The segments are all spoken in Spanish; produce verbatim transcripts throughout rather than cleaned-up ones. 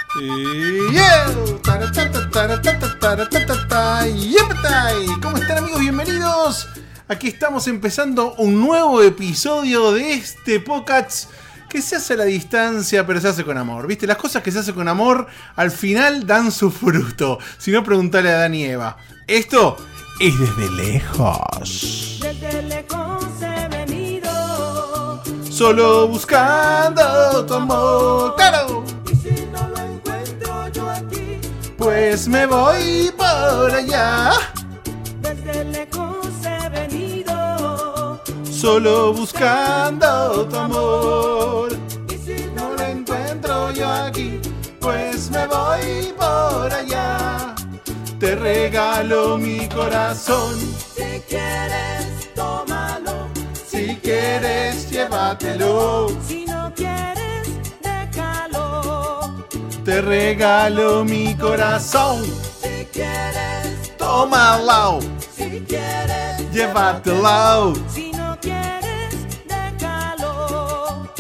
¿Cómo están, amigos? Bienvenidos. Aquí estamos empezando un nuevo episodio de este podcast que se hace a la distancia, pero se hace con amor. ¿Viste? Las cosas que se hacen con amor al final dan su fruto. Si no, preguntale a Adán y Eva. Esto es Desde Lejos. Desde lejos he venido, solo buscando tu amor. ¡Claro! y si no lo encuentro yo aquí, Pues me voy por allá, desde lejos he venido, solo buscando tu amor. y si No lo encuentro yo aquí, pues me voy por allá. Te regalo mi corazón, si quieres tómalo, si quieres llévatelo. si no quieres déjalo, Te regalo mi corazón, si quieres tómalo, si quieres llévatelo. si no quieres déjalo.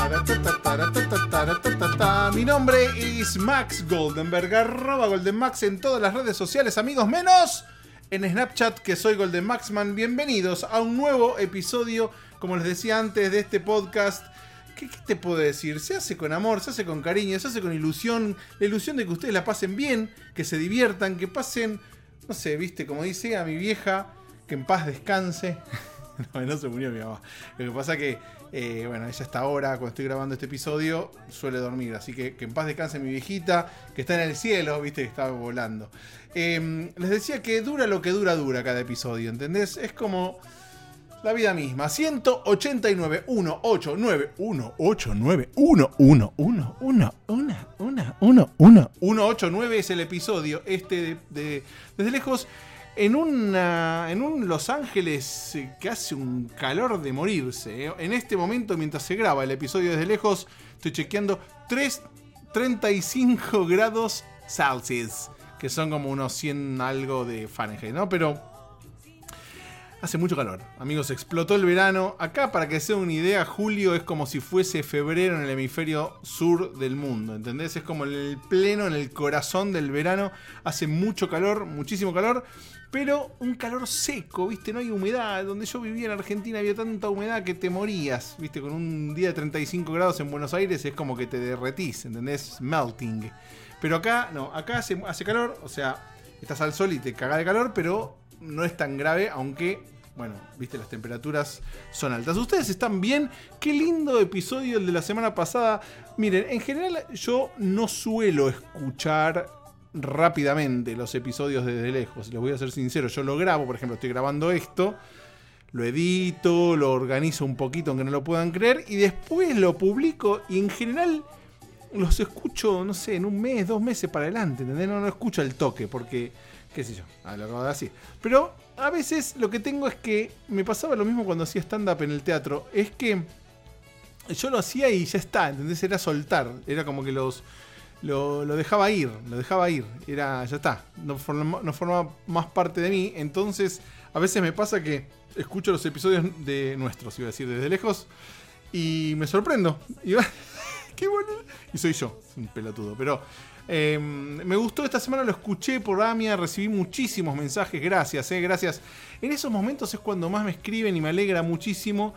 Mi nombre es Max Goldenberg, arroba GoldenMax en todas las redes sociales, amigos, menos en Snapchat, que soy GoldenMaxman. Bienvenidos a un nuevo episodio, como les decía antes, de este podcast. ¿Qué, qué te puedo decir? Se hace con amor, se hace con cariño, se hace con ilusión. La ilusión de que ustedes la pasen bien, que se diviertan, que pasen, no sé, viste, como dice a mi vieja, que en paz descanse. No, no se murió mi mamá. Lo que pasa que, eh, bueno, ella hasta ahora, cuando estoy grabando este episodio, suele dormir. Así que que en paz descanse mi viejita, que está en el cielo, viste, que estaba volando. Eh, les decía que dura lo que dura, dura cada episodio, ¿entendés? Es como la vida misma. ciento ochenta y nueve, ciento ochenta y nueve, ciento ochenta y nueve, ciento ochenta y nueve, ciento ochenta y nueve, ciento ochenta y nueve es el episodio este de, de Desde Lejos. En, una, en un Los Ángeles que hace un calor de morirse. ¿eh? En este momento, mientras se graba el episodio Desde Lejos, estoy chequeando treinta y cinco grados Celsius, que son como unos cien algo de Fahrenheit, ¿no? Pero hace mucho calor. Amigos, explotó el verano. Acá, para que se den una idea, julio es como si fuese febrero en el hemisferio sur del mundo, ¿entendés? Es como el pleno, en el corazón del verano. Hace mucho calor, muchísimo calor. Pero un calor seco, ¿viste? No hay humedad. Donde yo vivía en Argentina había tanta humedad que te morías, ¿viste? Con un día de treinta y cinco grados en Buenos Aires es como que te derretís, ¿entendés? Melting. Pero acá, no, acá hace, hace calor, o sea, estás al sol y te cagás de calor, pero no es tan grave, aunque, bueno, ¿viste? Las temperaturas son altas. ¿Ustedes están bien? Qué lindo episodio el de la semana pasada. Miren, en general yo no suelo escuchar rápidamente los episodios desde lejos, les voy a ser sincero. Yo lo grabo, por ejemplo, estoy grabando esto, lo edito, lo organizo un poquito aunque no lo puedan creer, y después lo publico, y en general los escucho, no sé, en un mes, dos meses para adelante, ¿entendés? No, no escucho al toque, porque, qué sé yo, a lo acabo de decir. Pero a veces lo que tengo es que me pasaba lo mismo cuando hacía stand-up en el teatro, es que yo lo hacía y ya está, ¿entendés? Era soltar, era como que los... Lo, lo dejaba ir, lo dejaba ir, era, ya está, no forma, no forma más parte de mí. Entonces a veces me pasa que escucho los episodios de nuestros, iba a decir, Desde Lejos, y me sorprendo, y, qué bueno, y soy yo, un pelotudo. Pero eh, me gustó esta semana, lo escuché por Amia, recibí muchísimos mensajes, gracias, eh, gracias. En esos momentos es cuando más me escriben y me alegra muchísimo,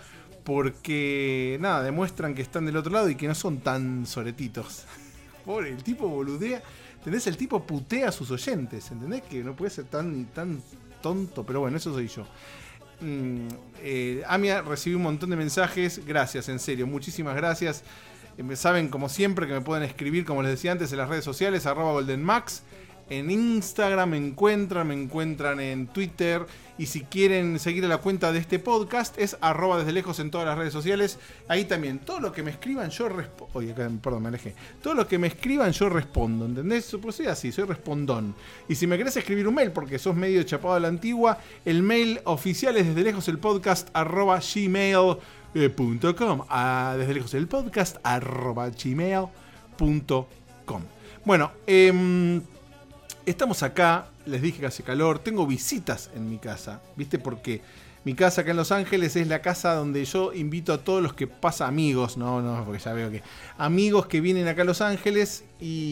porque nada, demuestran que están del otro lado y que no son tan soretitos. Pobre, el tipo boludea, ¿entendés? El tipo putea a sus oyentes, ¿entendés? Que no puede ser tan, tan tonto, pero bueno, eso soy yo. Mm, eh, Amia, recibí un montón de mensajes, gracias, en serio, muchísimas gracias. Eh, saben, como siempre, que me pueden escribir, como les decía antes, en las redes sociales, arroba GoldenMax. En Instagram me encuentran, me encuentran en Twitter. Y si quieren seguir a la cuenta de este podcast, es arroba Desde Lejos en todas las redes sociales. Ahí también, todo lo que me escriban yo respondo. Oye, perdón, me alejé. Todo lo que me escriban yo respondo, ¿entendés? Pues soy así, soy respondón. Y si me querés escribir un mail, porque sos medio chapado a la antigua, el mail oficial es Desde Lejos el podcast arroba gmail punto com. A Desde Lejos el podcast arroba gmail punto com. Bueno, eh... estamos acá, les dije que hace calor, tengo visitas en mi casa, ¿viste? Porque Mi casa acá en Los Ángeles es la casa donde yo invito a todos los que pasan, amigos, no, no, porque ya veo que amigos que vienen acá a Los Ángeles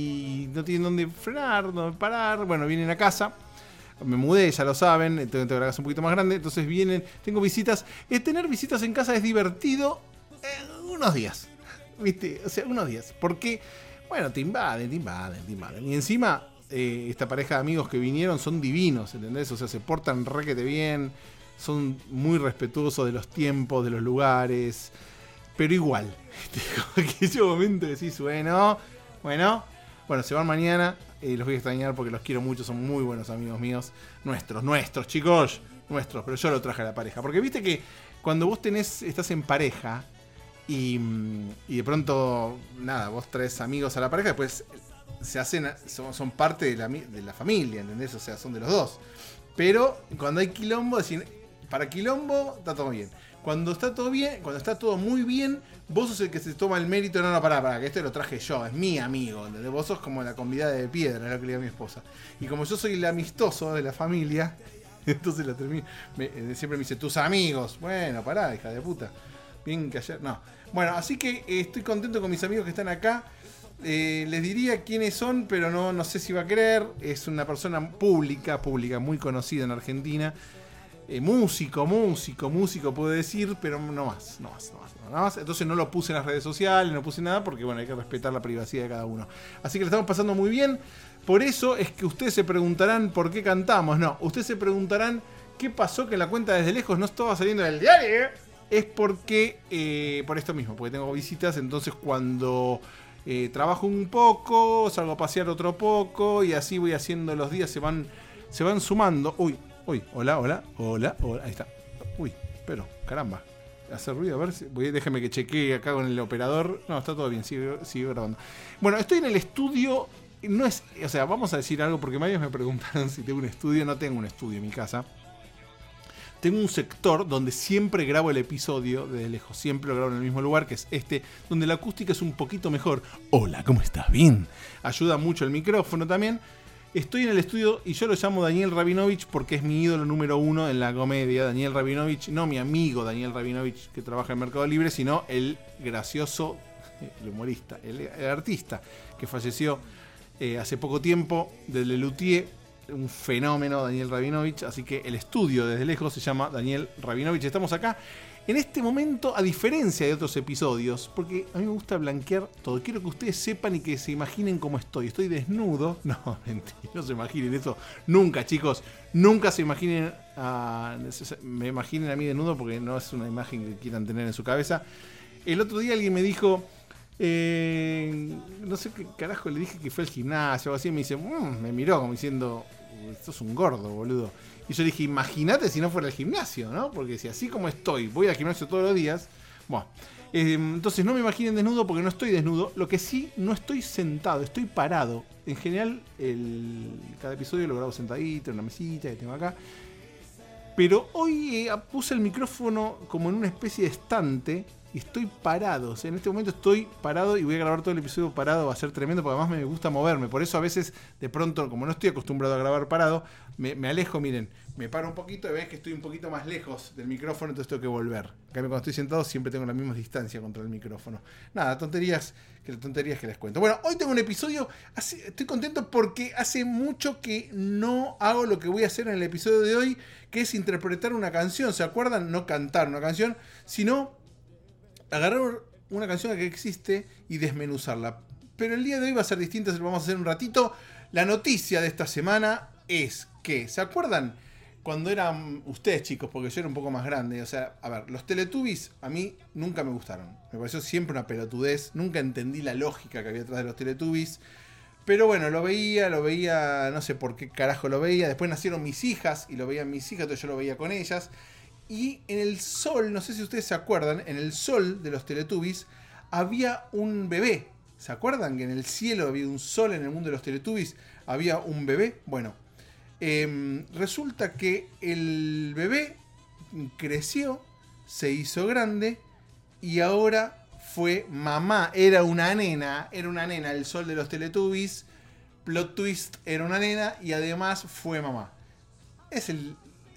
y no tienen dónde frenar, dónde parar, bueno, vienen a casa. Me mudé, ya lo saben, tengo la casa un poquito más grande, entonces vienen, tengo visitas. Eh, tener visitas en casa es divertido eh, unos días, ¿viste? O sea, unos días, porque, bueno, te invaden, te invaden, te invaden. Y encima, eh, esta pareja de amigos que vinieron son divinos, ¿entendés? O sea, se portan requete bien. Son muy respetuosos de los tiempos, de los lugares. Pero igual. Como que ese momento decís, bueno, bueno, bueno, se van mañana. Eh, los voy a extrañar porque los quiero mucho. Son muy buenos amigos míos. Nuestros, nuestros, chicos. Nuestros. Pero yo lo traje a la pareja. Porque viste que cuando vos tenés, estás en pareja y, y de pronto, nada, vos traes amigos a la pareja, después se hacen, son, son parte de la, de la familia, ¿entendés? O sea, son de los dos. Pero cuando hay quilombo, decir, para quilombo está todo bien. Cuando está todo bien, cuando está todo muy bien, vos sos el que se toma el mérito. No, no, pará, pará, que este lo traje yo, es mi amigo, ¿entendés? Vos sos como la convidada de piedra, es lo que le digo a mi esposa. Y como yo soy el amistoso de la familia, entonces la termino, me, siempre me dice, tus amigos. Bueno, pará, hija de puta. Bien que ayer, no. Bueno, así que eh, estoy contento con mis amigos que están acá. Eh, les diría quiénes son, pero no, no sé si va a querer. Es una persona pública, pública, muy conocida en Argentina. Eh, músico, músico, músico puedo decir, pero no más, no más, no más, no más. Entonces no lo puse en las redes sociales, no puse nada, porque bueno, hay que respetar la privacidad de cada uno. Así que le estamos pasando muy bien. Por eso es que ustedes se preguntarán por qué cantamos. No, ustedes se preguntarán qué pasó que la cuenta desde lejos no estaba saliendo del diario. Es porque, eh, por esto mismo, porque tengo visitas, entonces cuando eh, trabajo un poco, salgo a pasear otro poco, y así voy haciendo los días, se van, se van sumando. Uy, uy, hola, hola, hola, hola, ahí está. Uy, pero, caramba, hace ruido, a ver, si, voy, déjeme que chequee acá con el operador. No, está todo bien, sigue, sigue grabando. Bueno, estoy en el estudio, no es, o sea, vamos a decir algo, porque varios me preguntaron si tengo un estudio. No tengo un estudio en mi casa. Tengo un sector donde siempre grabo el episodio desde lejos. Siempre lo grabo en el mismo lugar, que es este, donde la acústica es un poquito mejor. Hola, ¿cómo estás? Bien. Ayuda mucho el micrófono también. Estoy en el estudio y yo lo llamo Daniel Rabinovich porque es mi ídolo número uno en la comedia. Daniel Rabinovich, no mi amigo Daniel Rabinovich que trabaja en Mercado Libre, sino el gracioso, el humorista, el, el artista que falleció eh, hace poco tiempo, de Lelutier. Un fenómeno, Daniel Rabinovich. Así que el estudio desde lejos se llama Daniel Rabinovich. Estamos acá en este momento, a diferencia de otros episodios, porque a mí me gusta blanquear todo. Quiero que ustedes sepan y que se imaginen cómo estoy. Estoy desnudo. No, mentira, no se imaginen eso. Nunca, chicos. Nunca se imaginen a, me imaginen a mí desnudo, porque no es una imagen que quieran tener en su cabeza. El otro día alguien me dijo, eh, no sé qué carajo le dije, que fue al gimnasio o así. Y me dice, mmm, me miró como diciendo, esto es un gordo, boludo. Y yo dije, imagínate si no fuera al gimnasio, ¿no? Porque si así como estoy, voy al gimnasio todos los días. Bueno, eh, entonces no me imaginen desnudo, porque no estoy desnudo. Lo que sí, no estoy sentado, estoy parado. En general, el, cada episodio lo grabo sentadito en una mesita que tengo acá. Pero hoy eh, puse el micrófono como en una especie de estante y estoy parado. O sea, en este momento estoy parado y voy a grabar todo el episodio parado. Va a ser tremendo porque además me gusta moverme. Por eso a veces, de pronto, como no estoy acostumbrado a grabar parado, me, me alejo, miren, me paro un poquito y ves que estoy un poquito más lejos del micrófono, entonces tengo que volver. En cambio, cuando estoy sentado siempre tengo la misma distancia contra el micrófono. Nada, tonterías que, tonterías que les cuento. Bueno, hoy tengo un episodio, hace, estoy contento porque hace mucho que no hago lo que voy a hacer en el episodio de hoy, que es interpretar una canción. ¿Se acuerdan? No cantar una canción, sino agarrar una canción que existe y desmenuzarla. Pero el día de hoy va a ser distinto, se lo vamos a hacer un ratito. La noticia de esta semana es que, ¿se acuerdan cuando eran ustedes, chicos? Porque yo era un poco más grande. O sea, a ver, los Teletubbies a mí nunca me gustaron. Me pareció siempre una pelotudez. Nunca entendí la lógica que había atrás de los Teletubbies. Pero bueno, lo veía, lo veía, no sé por qué carajo lo veía. Después nacieron mis hijas y lo veían mis hijas, entonces yo lo veía con ellas. Y en el sol, no sé si ustedes se acuerdan, en el sol de los Teletubbies había un bebé. ¿Se acuerdan que en el cielo había un sol, en el mundo de los Teletubbies había un bebé? Bueno, eh, resulta que el bebé creció, se hizo grande y ahora fue mamá. Era una nena, era una nena, el sol de los Teletubbies. Plot twist, era una nena y además fue mamá. Es el...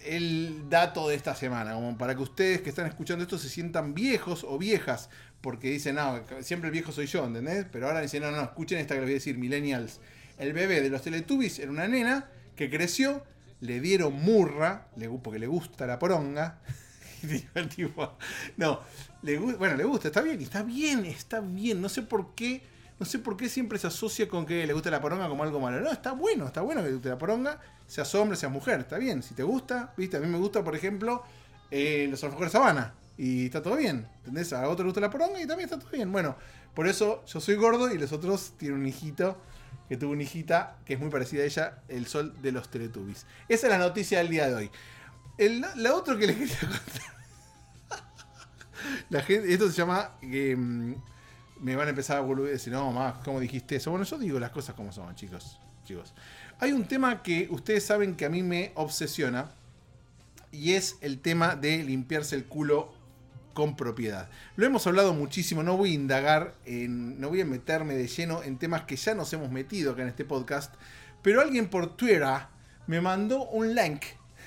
el dato de esta semana, como para que ustedes que están escuchando esto se sientan viejos o viejas, porque dicen, no, siempre el viejo soy yo, ¿entendés? Pero ahora dicen, no, no, escuchen esta que les voy a decir, millennials. El bebé de los Teletubbies era una nena que creció, le dieron murra, le, porque le gusta la poronga. Tipo, no, le, bueno, le gusta, está bien, está bien, está bien, no sé por qué. No sé por qué siempre se asocia con que le gusta la poronga como algo malo. No, está bueno, está bueno que te guste la poronga, seas hombre, seas mujer, está bien. Si te gusta, viste, a mí me gusta, por ejemplo, eh, los alfajores Sabana. Y está todo bien, ¿entendés? A otro le gusta la poronga y también está todo bien. Bueno, por eso yo soy gordo y los otros tienen un hijito, que tuvo una hijita que es muy parecida a ella, el sol de los Teletubbies. Esa es la noticia del día de hoy. El, la otra que les quería contar. La gente, esto se llama... Eh, me van a empezar a volver a decir, no, mamá, ¿cómo dijiste eso? Bueno, yo digo las cosas como son, chicos. chicos. Hay un tema que ustedes saben que a mí me obsesiona y es el tema de limpiarse el culo con propiedad. Lo hemos hablado muchísimo, no voy a indagar, en, no voy a meterme de lleno en temas que ya nos hemos metido acá en este podcast, pero alguien por Twitter me mandó un link.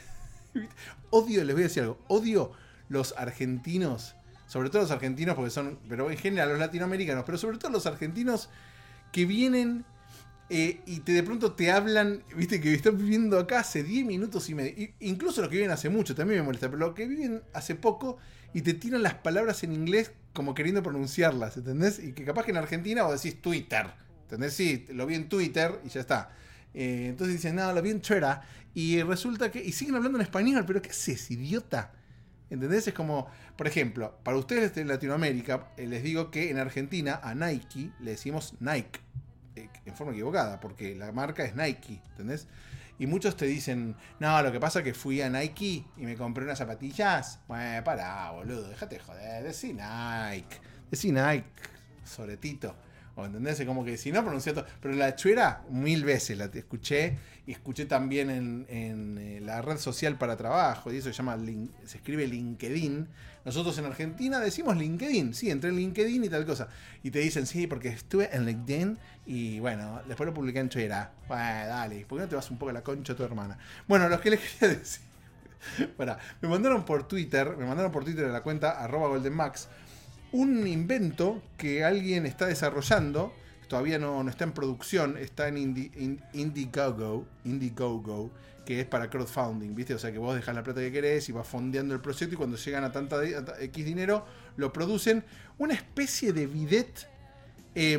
Odio, les voy a decir algo, odio los argentinos. Sobre todo los argentinos, porque son, pero en general los latinoamericanos, pero sobre todo los argentinos que vienen eh, y te, de pronto te hablan, viste, que están viviendo acá hace diez minutos y medio. Incluso los que viven hace mucho, también me molesta, pero los que viven hace poco y te tiran las palabras en inglés como queriendo pronunciarlas, ¿entendés? Y que capaz que en Argentina vos decís Twitter, ¿entendés? Sí, lo vi en Twitter y ya está. Eh, entonces dicen, no, lo vi en Twitter. Y resulta que, y siguen hablando en español, pero ¿qué haces, idiota? ¿Entendés? Es como, por ejemplo, para ustedes de Latinoamérica, eh, les digo que en Argentina a Nike le decimos Nike, eh, en forma equivocada, porque la marca es Nike, ¿entendés? Y muchos te dicen, no, lo que pasa es que fui a Nike y me compré unas zapatillas. Bueno, pará, boludo, déjate joder, decí Nike, decí Nike, soretito. ¿O entendés? Es como que si no pronuncié todo. Pero la chuera, mil veces la escuché. Y escuché también en, en eh, la red social para trabajo. Y eso se llama, link, se escribe LinkedIn. Nosotros en Argentina decimos LinkedIn. Sí, entré en LinkedIn y tal cosa. Y te dicen, sí, porque estuve en LinkedIn. Y bueno, después lo publiqué en Chuera. Bueno, dale, ¿por qué no te vas un poco a la concha de tu hermana? Bueno, lo que les quería decir. Para, me mandaron por Twitter. Me mandaron por Twitter a la cuenta arroba goldenmax. Un invento que alguien está desarrollando, todavía no, no está en producción, está en Indi, in, Indiegogo, Indiegogo, que es para crowdfunding, ¿viste? O sea que vos dejás la plata que querés y vas fondeando el proyecto y cuando llegan a tanta a X dinero, lo producen. Una especie de bidet. Eh,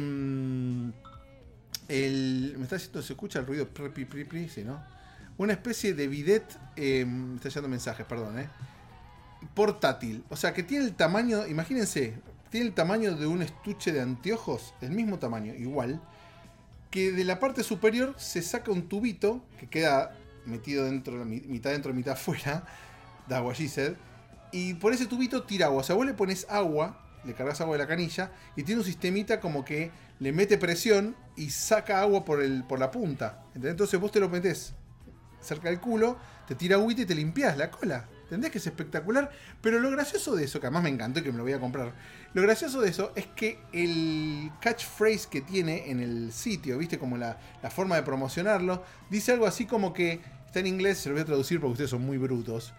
el, me está diciendo, ¿se escucha el ruido? Pri, pri, pri, sí, ¿no? Una especie de bidet. Eh, me está llegando mensajes, perdón, ¿eh? Portátil, o sea que tiene el tamaño, imagínense, tiene el tamaño de un estuche de anteojos, el mismo tamaño, igual, que de la parte superior se saca un tubito que queda metido dentro, mitad dentro, mitad afuera, de agua Gised, y por ese tubito tira agua, o sea, vos le pones agua, le cargas agua de la canilla, y tiene un sistemita como que le mete presión y saca agua por, el, por la punta, ¿entendés? Entonces vos te lo metés cerca del culo, te tira agüita y te limpias la cola. ¿Entendés que es espectacular? Pero lo gracioso de eso, que además me encantó y que me lo voy a comprar, lo gracioso de eso es que el catchphrase que tiene en el sitio, ¿viste? Como la, la forma de promocionarlo, dice algo así como que, está en inglés, se lo voy a traducir porque ustedes son muy brutos.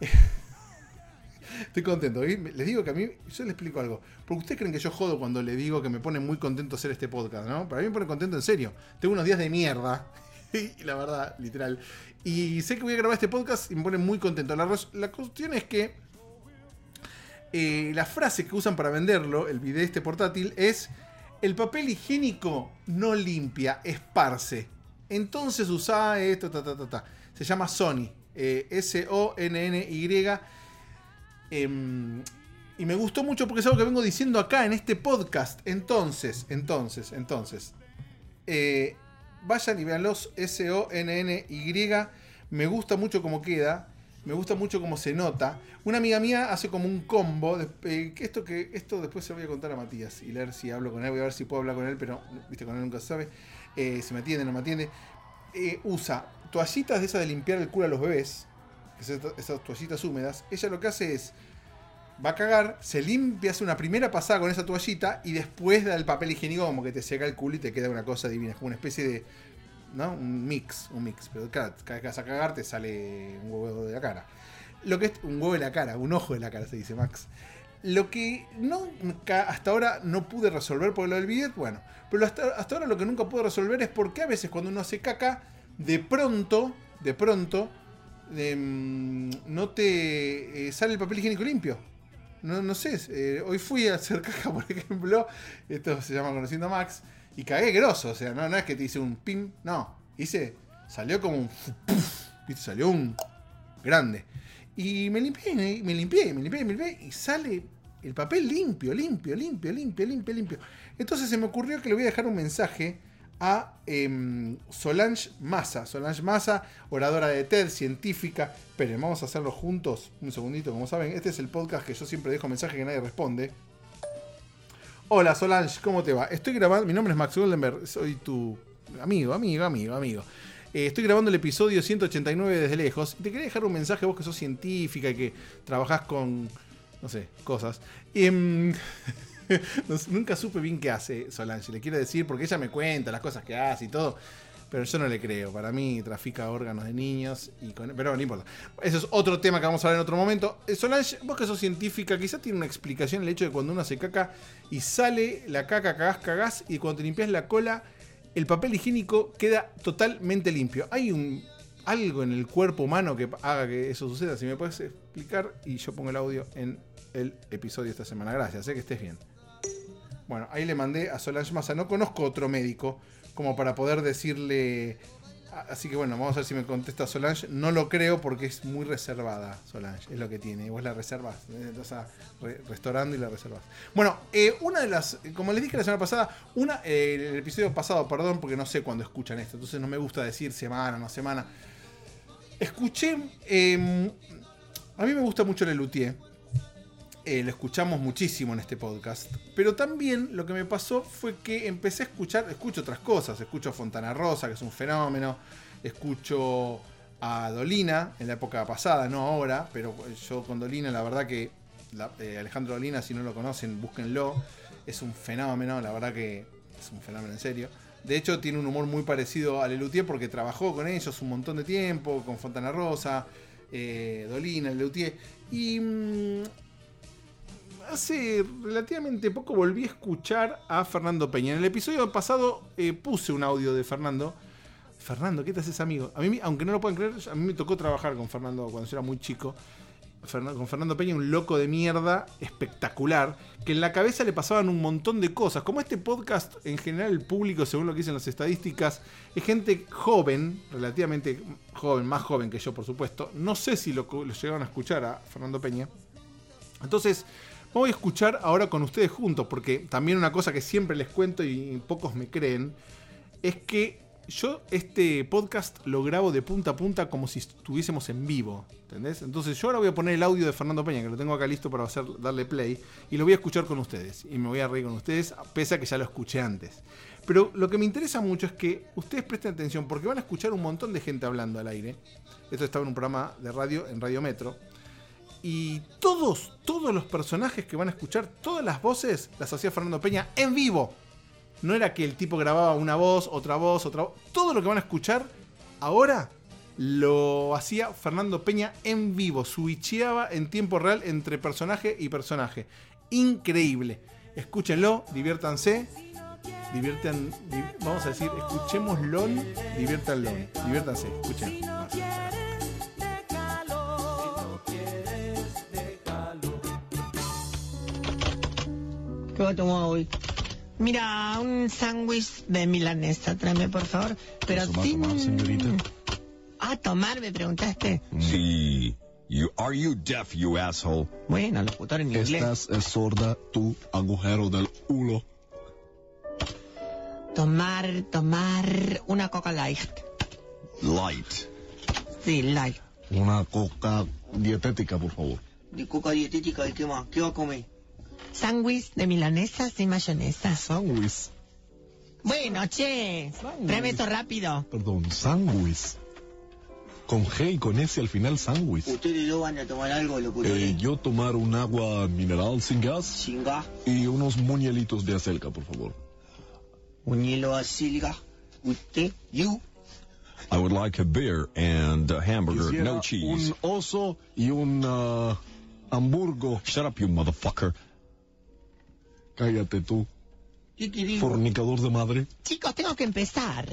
Estoy contento, ¿sí? Les digo que a mí, yo les explico algo, porque ustedes creen que yo jodo cuando le digo que me pone muy contento hacer este podcast, ¿no? Para mí me pone contento en serio. Tengo unos días de mierda. Y la verdad, literal. Y sé que voy a grabar este podcast y me pone muy contento. La, la cuestión es que eh, la frase que usan para venderlo, el video este portátil, es: el papel higiénico no limpia, esparce. Entonces usa esto, ta, ta, ta, ta. Se llama Sony. Eh, S O N N Y. Eh, y me gustó mucho porque es algo que vengo diciendo acá en este podcast. Entonces, entonces, entonces. Eh... Vayan y veanlos, S O N N Y. Me gusta mucho cómo queda. Me gusta mucho cómo se nota. Una amiga mía hace como un combo. De, eh, que esto que esto después se lo voy a contar a Matías. Y leer si hablo con él. Voy a ver si puedo hablar con él. Pero, viste, con él nunca se sabe. Eh, si me atiende o no me atiende. Eh, usa toallitas de esas de limpiar el culo a los bebés. Esas, esas toallitas húmedas. Ella lo que hace es: va a cagar, se limpia, hace una primera pasada con esa toallita y después da el papel higiénico como que te seca el culo y te queda una cosa divina. Es como una especie de, ¿no? Un mix, un mix. Pero claro, cada vez que vas a cagar te sale un huevo de la cara. Lo que es un huevo de la cara, un ojo de la cara, se dice Max. Lo que no hasta ahora no pude resolver por lo del bidet, bueno, pero hasta, hasta ahora lo que nunca pude resolver es por qué a veces cuando uno hace caca, de pronto, de pronto, eh, no te eh, sale el papel higiénico limpio. No, no sé, eh, hoy fui a hacer caca, por ejemplo, esto se llama Conociendo a Max, y cagué grosso, o sea, no, no es que te hice un pim, no, hice, salió como un, puff, ¿viste? Salió un grande. Y me limpié, me limpié, me limpié, me limpié, y sale el papel limpio, limpio, limpio, limpio, limpio, limpio. Entonces se me ocurrió que le voy a dejar un mensaje a eh, Solange Massa. Solange Massa, oradora de TED, científica. Esperen, vamos a hacerlo juntos. Un segundito, como saben, este es el podcast que yo siempre dejo mensaje que nadie responde. Hola Solange, ¿cómo te va? Estoy grabando, mi nombre es Max Goldenberg, soy tu amigo, amigo, amigo, amigo. Eh, estoy grabando el episodio ciento ochenta y nueve desde lejos. Y te quería dejar un mensaje, vos que sos científica y que trabajás con, no sé, cosas. Y, um, no, nunca supe bien qué hace Solange, le quiero decir, porque ella me cuenta las cosas que hace y todo. Pero yo no le creo. Para mí trafica órganos de niños. Y con, pero no importa. Eso es otro tema que vamos a hablar en otro momento. Eh, Solange, vos que sos científica, quizás tiene una explicación el hecho de cuando uno hace caca y sale la caca, cagás, cagás, y cuando te limpias la cola, el papel higiénico queda totalmente limpio. Hay un algo en el cuerpo humano que haga que eso suceda. Si me puedes explicar, y yo pongo el audio en el episodio de esta semana. Gracias, sé que estés bien. Bueno, ahí le mandé a Solange Massa. No conozco otro médico como para poder decirle. Así que bueno, vamos a ver si me contesta Solange. No lo creo porque es muy reservada, Solange. Es lo que tiene. Y vos la reservás. Estás a re restaurando y la reservás. Bueno, eh, una de las. Como les dije la semana pasada, una eh, el episodio pasado, perdón, porque no sé cuándo escuchan esto. Entonces no me gusta decir semana, no semana. Escuché. Eh, a mí me gusta mucho Lelutier. Eh, lo escuchamos muchísimo en este podcast. Pero también lo que me pasó fue que empecé a escuchar, escucho otras cosas. Escucho a Fontana Rosa, que es un fenómeno. Escucho a Dolina en la época pasada, no ahora. Pero yo con Dolina, la verdad que la, eh, Alejandro Dolina, si no lo conocen, búsquenlo. Es un fenómeno, la verdad que es un fenómeno en serio. De hecho, tiene un humor muy parecido a Lelutier porque trabajó con ellos un montón de tiempo, con Fontana Rosa, eh, Dolina, Lelutier. Y Mmm, hace relativamente poco volví a escuchar a Fernando Peña. En el episodio pasado eh, puse un audio de Fernando. Fernando, ¿qué te haces, amigo? A mí, aunque no lo puedan creer, a mí me tocó trabajar con Fernando cuando yo era muy chico. Fernando, con Fernando Peña, un loco de mierda espectacular, que en la cabeza le pasaban un montón de cosas. Como este podcast, en general el público, según lo que dicen las estadísticas, es gente joven, relativamente joven, más joven que yo, por supuesto. No sé si lo, lo llegaron a escuchar a Fernando Peña. Entonces voy a escuchar ahora con ustedes juntos, porque también una cosa que siempre les cuento y pocos me creen, es que yo este podcast lo grabo de punta a punta como si estuviésemos en vivo, ¿entendés? Entonces yo ahora voy a poner el audio de Fernando Peña, que lo tengo acá listo para hacer, darle play, y lo voy a escuchar con ustedes, y me voy a reír con ustedes, pese a que ya lo escuché antes. Pero lo que me interesa mucho es que ustedes presten atención, porque van a escuchar un montón de gente hablando al aire. Esto estaba en un programa de radio, en Radio Metro. Y todos, todos los personajes que van a escuchar, todas las voces, las hacía Fernando Peña en vivo. No era que el tipo grababa una voz, otra voz, otra voz. Todo lo que van a escuchar ahora lo hacía Fernando Peña en vivo. Switcheaba en tiempo real entre personaje y personaje. Increíble. Escúchenlo, diviértanse. Diviertan, di, vamos a decir, escuchémoslo, diviértanlo. Diviértanse, escuchen. ¿Qué va a tomar hoy? Mira, un sándwich de milanesa, tráeme por favor. Pero ¿Eso va a sin... tomar, señorita? Ah, tomar, me preguntaste. Sí. You, are you deaf, you asshole? Bueno, locutor en inglés. Estás es sorda, tu agujero del culo. Tomar, tomar una Coca Light. Light. Sí, light. Una coca dietética, por favor. De Coca dietética, ¿y qué más? ¿Qué va a comer? Sándwich de milanesa sin mayonesa. Sándwich. Bueno, che, Sándwich. tráeme esto rápido. Perdón, sándwich. Con G y con S al final, sándwich. ¿Ustedes dos van a tomar algo, locutor? Eh, yo tomar un agua mineral sin gas Sin gas, y unos muñelitos de acelga, por favor. un hielo acelga. Usted, you, I would like a beer and a hamburger, Quisiera no cheese. un oso y un uh, hamburgo. Shut up, you motherfucker. Cállate tú, ¿Qué querés? fornicador de madre. Chicos, tengo que empezar.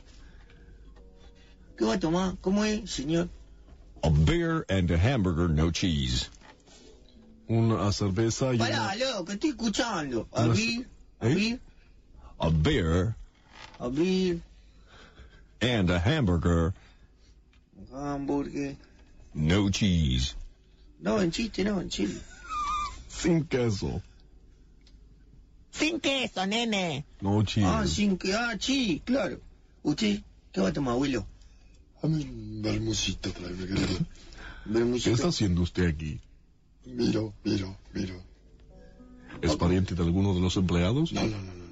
¿Qué va a tomar? ¿Cómo es, señor? A beer and a hamburger, no cheese. Una cerveza y Pará, una... loco, estoy escuchando. Una- Abrir, ¿Eh? abrir, A beer abrir, and a hamburger, hamburgues. no cheese. No, en chiste, no, en chile. Sin queso. Sin queso, nene. No chile. Ah, sin que, ah, sí, claro. ¿Usted qué va a tomar, abuelo? A mí un bermucito, tráeme, querido. ¿Qué Bermucito. está haciendo usted aquí? Miro, miro, miro. ¿Es pariente de alguno de los empleados? No, no, no, no. no.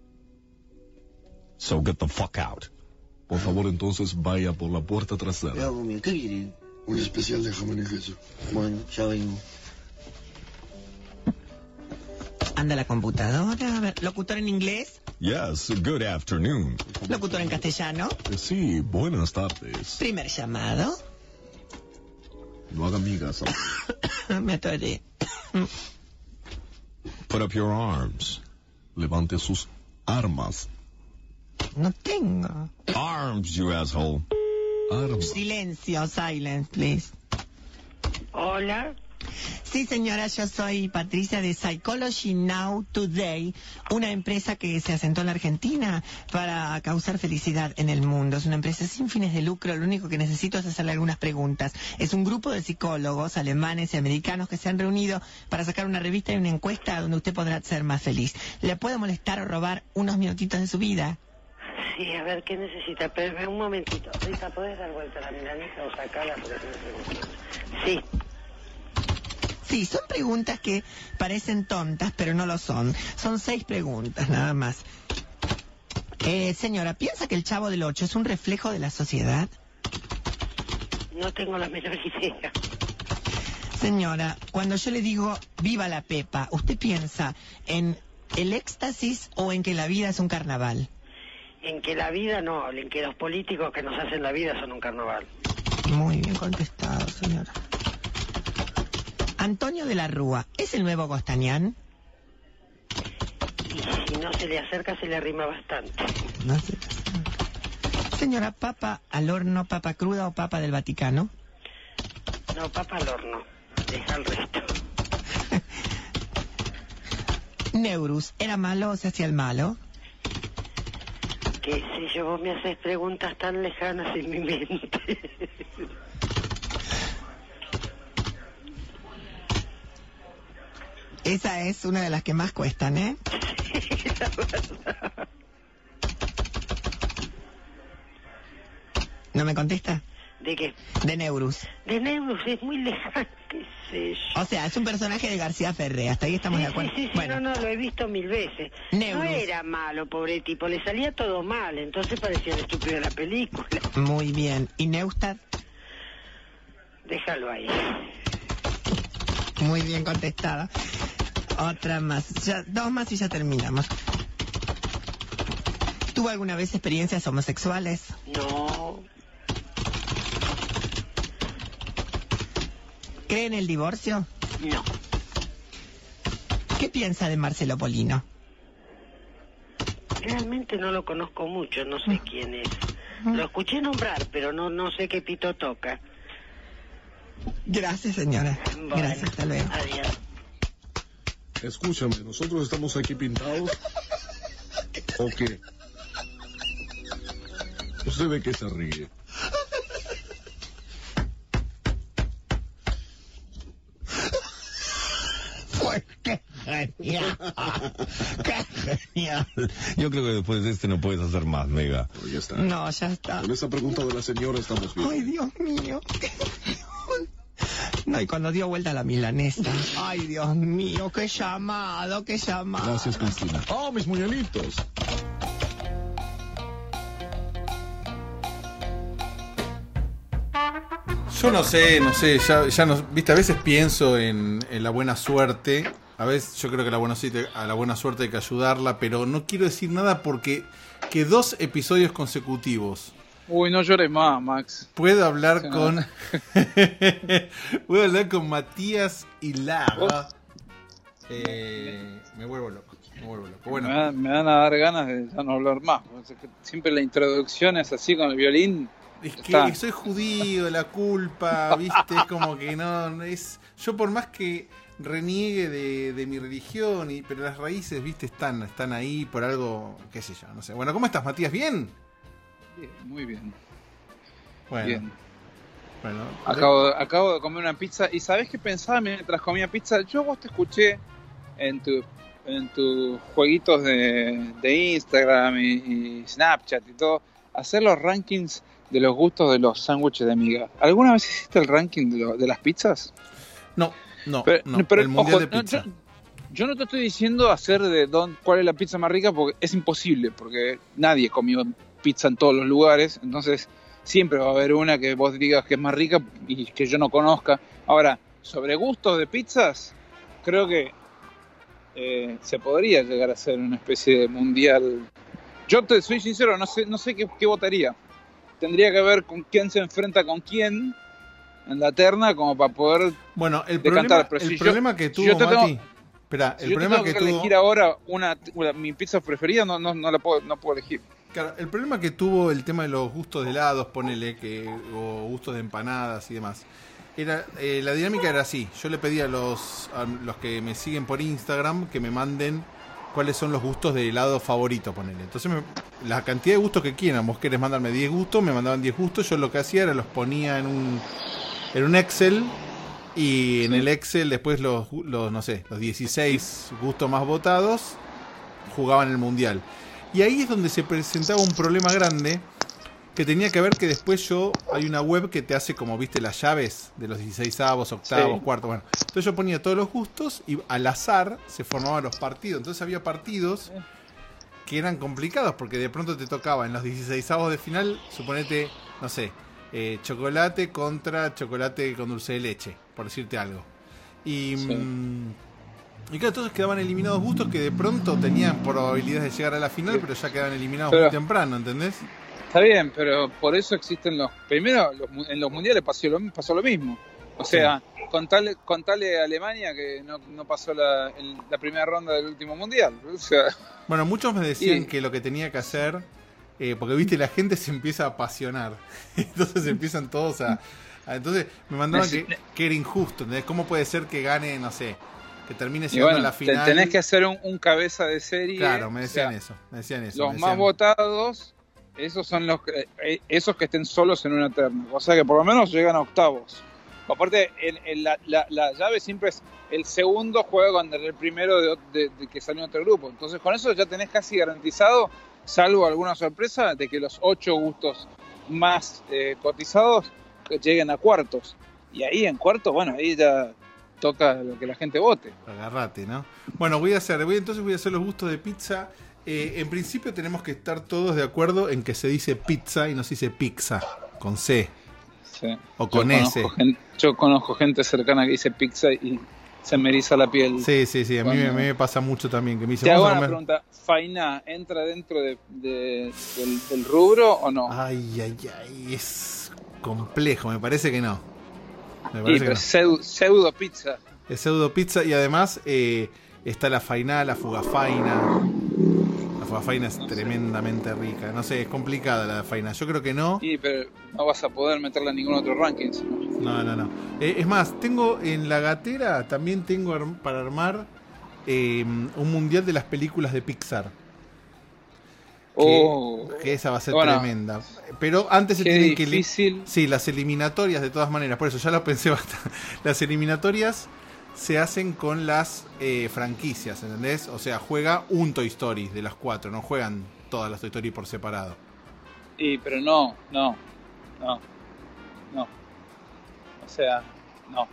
So get the fuck out. Por favor, entonces vaya por la puerta ¿Qué trasera. hago, mío? ¿Qué quiere? Un especial de jamón y queso. Bueno, ya vengo. Anda la computadora. A ver, locutor en inglés, Yes, good afternoon. locutor en castellano. Eh, Sí, buenas tardes. Primer llamado. No haga migas. Me atoré. Put up your arms. Levante sus armas. No tengo. Arms, you asshole. Armas. Silencio, silence, please. Hola, Sí, señora, yo soy Patricia de Psychology Now Today, una empresa que se asentó en la Argentina para causar felicidad en el mundo. Es una empresa sin fines de lucro, lo único que necesito es hacerle algunas preguntas. Es un grupo de psicólogos alemanes y americanos que se han reunido para sacar una revista y una encuesta donde usted podrá ser más feliz. ¿Le puedo molestar o robar unos minutitos de su vida? sí, a ver, ¿qué necesita? Pero un momentito. Rita, ¿podés dar vuelta a la milanesa o sacarla? Porque no sé. Sí, Sí, son preguntas que parecen tontas, pero no lo son. Son seis preguntas, nada más. Eh, señora, ¿piensa que el Chavo del Ocho es un reflejo de la sociedad? no tengo la menor idea. Señora, cuando yo le digo viva la Pepa, ¿usted piensa en el éxtasis o en que la vida es un carnaval? En que la vida no, en que los políticos que nos hacen la vida son un carnaval. Muy bien contestado, señora. Antonio de la Rúa, ¿es el nuevo Gostanián? Y si no se le acerca, se le arrima bastante. No sé. Señora, ¿papa al horno, papa cruda o papa del Vaticano? No, papa al horno. Deja el resto. Neurus, ¿era malo o se hacía el malo? Que si yo, vos me haces preguntas tan lejanas en mi mente. Esa es una de las que más cuestan, ¿eh? La verdad. ¿No me contesta? ¿De qué? De Neurus. De Neurus es muy lejano, qué sé yo. O sea, es un personaje de García Ferré, hasta ahí estamos Sí, de acuerdo. sí, sí, sí, Bueno, no, no, lo he visto mil veces. Neurus. No era malo, pobre tipo, le salía todo mal, entonces parecía el estúpido de la película. muy bien. ¿Y Neustadt? Déjalo ahí. Muy bien contestada. Otra más. Ya, dos más y ya terminamos. ¿Tuvo alguna vez experiencias homosexuales? No, ¿Cree en el divorcio? no. ¿Qué piensa de Marcelo Polino? Realmente no lo conozco mucho, no sé quién es. Lo escuché nombrar, pero no, no sé qué pito toca. Gracias, señora. Bueno, Gracias, hasta luego. Adiós. Escúchame, nosotros estamos aquí pintados. ¿O qué? ¿Usted de qué se ríe? Pues qué genial. Qué genial. Yo creo que después de este no puedes hacer más, Mega. No, ya está. No, ya está. Con esa pregunta de la señora estamos bien. Ay, Dios mío. No, y cuando dio vuelta la milanesa. Ay, Dios mío, qué llamado, qué llamado. Gracias, Cristina. ¡Oh, mis muñelitos! Yo no sé, no sé, ya, ya no, viste, a veces pienso en, en la buena suerte. A veces yo creo que la buena suerte, a la buena suerte hay que ayudarla, pero no quiero decir nada porque que dos episodios consecutivos Uy, no llores más, Max. Puedo hablar Sí, con... no. Puedo hablar con Matías y Lara. ¿Vos? Eh, me vuelvo loco. Me vuelvo loco. Bueno, Me, dan, me van a dar ganas de ya no hablar más. Siempre la introducción es así con el violín. es que Está. soy judío, la culpa, viste, es como que no, no es... Yo por más que reniegue de, de mi religión, y, pero las raíces, viste, están, están ahí por algo, qué sé yo, no sé. Bueno, ¿cómo estás, Matías? ¿Bien? Bien, muy bien. Bueno, Bien. bueno. Acabo, acabo de comer una pizza. ¿Y sabés qué pensaba mientras comía pizza? Yo vos te escuché en tu en tus jueguitos de, de Instagram y, y Snapchat y todo, hacer los rankings de los gustos de los sándwiches de miga. ¿Alguna vez hiciste el ranking de, lo, de las pizzas? No, no, Pero, no, pero, el mundial ojo, de pizza. no, yo, yo no te estoy diciendo hacer de don, cuál es la pizza más rica, porque es imposible, porque nadie comió pizza en todos los lugares, entonces siempre va a haber una que vos digas que es más rica y que yo no conozca. Ahora, sobre gustos de pizzas, creo que eh, se podría llegar a hacer una especie de mundial. Yo te soy sincero, no sé, no sé qué, qué votaría. Tendría que ver con quién se enfrenta con quién en la terna como para poder Bueno, el decantar. problema, Pero el si yo- problema que si tuvo yo te tengo- Mati... Esperá, Si el yo problema tengo que, que, tuvo... elegir ahora una, una- mi pizza preferida, no, no, no la puedo, no puedo elegir. Claro, el problema que tuvo el tema de los gustos de helados, ponele, que, o gustos de empanadas y demás, era eh, la dinámica era así. Yo le pedí a los, a los que me siguen por Instagram que me manden cuáles son los gustos de helado favorito, ponele. Entonces, me- la cantidad de gustos que quieran, vos querés mandarme diez gustos, me mandaban diez gustos, yo lo que hacía era los ponía en un, en un Excel, y en el Excel después los, los, no sé, los dieciséis gustos más votados jugaban el mundial. Y ahí es donde se presentaba un problema grande, que tenía que ver que después yo, hay una web que te hace como, viste, las llaves de los dieciseisavos, octavos, Sí. cuartos, bueno. Entonces yo ponía todos los gustos y al azar se formaban los partidos. Entonces había partidos que eran complicados porque de pronto te tocaba en los dieciseisavos de final, suponete, no sé, eh, chocolate contra chocolate con dulce de leche, por decirte algo. Y... Sí. mm, y claro, entonces quedaban eliminados gustos que de pronto tenían probabilidades de llegar a la final, pero ya quedaban eliminados Pero- muy temprano, ¿entendés? Está bien, pero por eso existen los... Primero, los mu- en los mundiales pasó lo, pasó lo mismo. O sea, contale, contale a Alemania que no, no pasó la, el- la primera ronda del último mundial. O sea, Bueno, muchos me decían Y- que lo que tenía que hacer, eh, porque viste, la gente se empieza a apasionar. Entonces empiezan todos a... a- entonces me mandaban que, que era injusto, ¿entendés? ¿Cómo puede ser que gane, no sé, que termine y llegando bueno, a la te- final? tenés que hacer un, un cabeza de serie. Claro, me o decían sea, eso, me decían eso. Los me más decían- votados, esos son los que, eh, esos que estén solos en una terna. O sea que por lo menos llegan a octavos. Aparte, el- el- la, la- la llave siempre es el segundo juega contra el primero de, de- de que salió en otro grupo. Entonces con eso ya tenés casi garantizado, salvo alguna sorpresa, de que los ocho gustos más eh, cotizados lleguen a cuartos. Y ahí en cuartos, bueno, ahí ya toca lo que la gente vote. Agarrate, ¿no? Bueno, voy a hacer, voy, entonces voy a hacer los gustos de pizza. Eh, en principio tenemos que estar todos de acuerdo en que se dice pizza y no se dice pizza, con C. Sí. O con yo S. Conozco gente, yo conozco gente cercana que dice pizza y se me eriza la piel. Sí, sí, sí, a mí, me, Bueno. me pasa mucho también, que me dicen, Te hago vamos a una comer. pregunta. ¿Faina entra dentro de, de- del, del rubro o no? Ay, ay, ay, es complejo, me parece que no. Me Sí, parece que pero no. pseudo, pseudo pizza. Es pseudo pizza y además eh, está la faina, la fugafaina. La fugafaina es No sé. tremendamente rica. No sé, es complicada la faina. Yo creo que no. Sí, pero no vas a poder meterla en ningún otro ranking. ¿no? No, no, no. Eh, es más, tengo en la gatera, también tengo arm- para armar eh, un mundial de las películas de Pixar. Que, Oh, que esa va a ser bueno, tremenda. Pero antes se qué tienen que... li- difícil. Sí, las eliminatorias de todas maneras, por eso ya lo pensé bastante. Las eliminatorias se hacen con las eh, franquicias, ¿entendés? O sea, juega un Toy Story de las cuatro, no juegan todas las Toy Story por separado. Sí, pero no, no, no, no. O sea, no.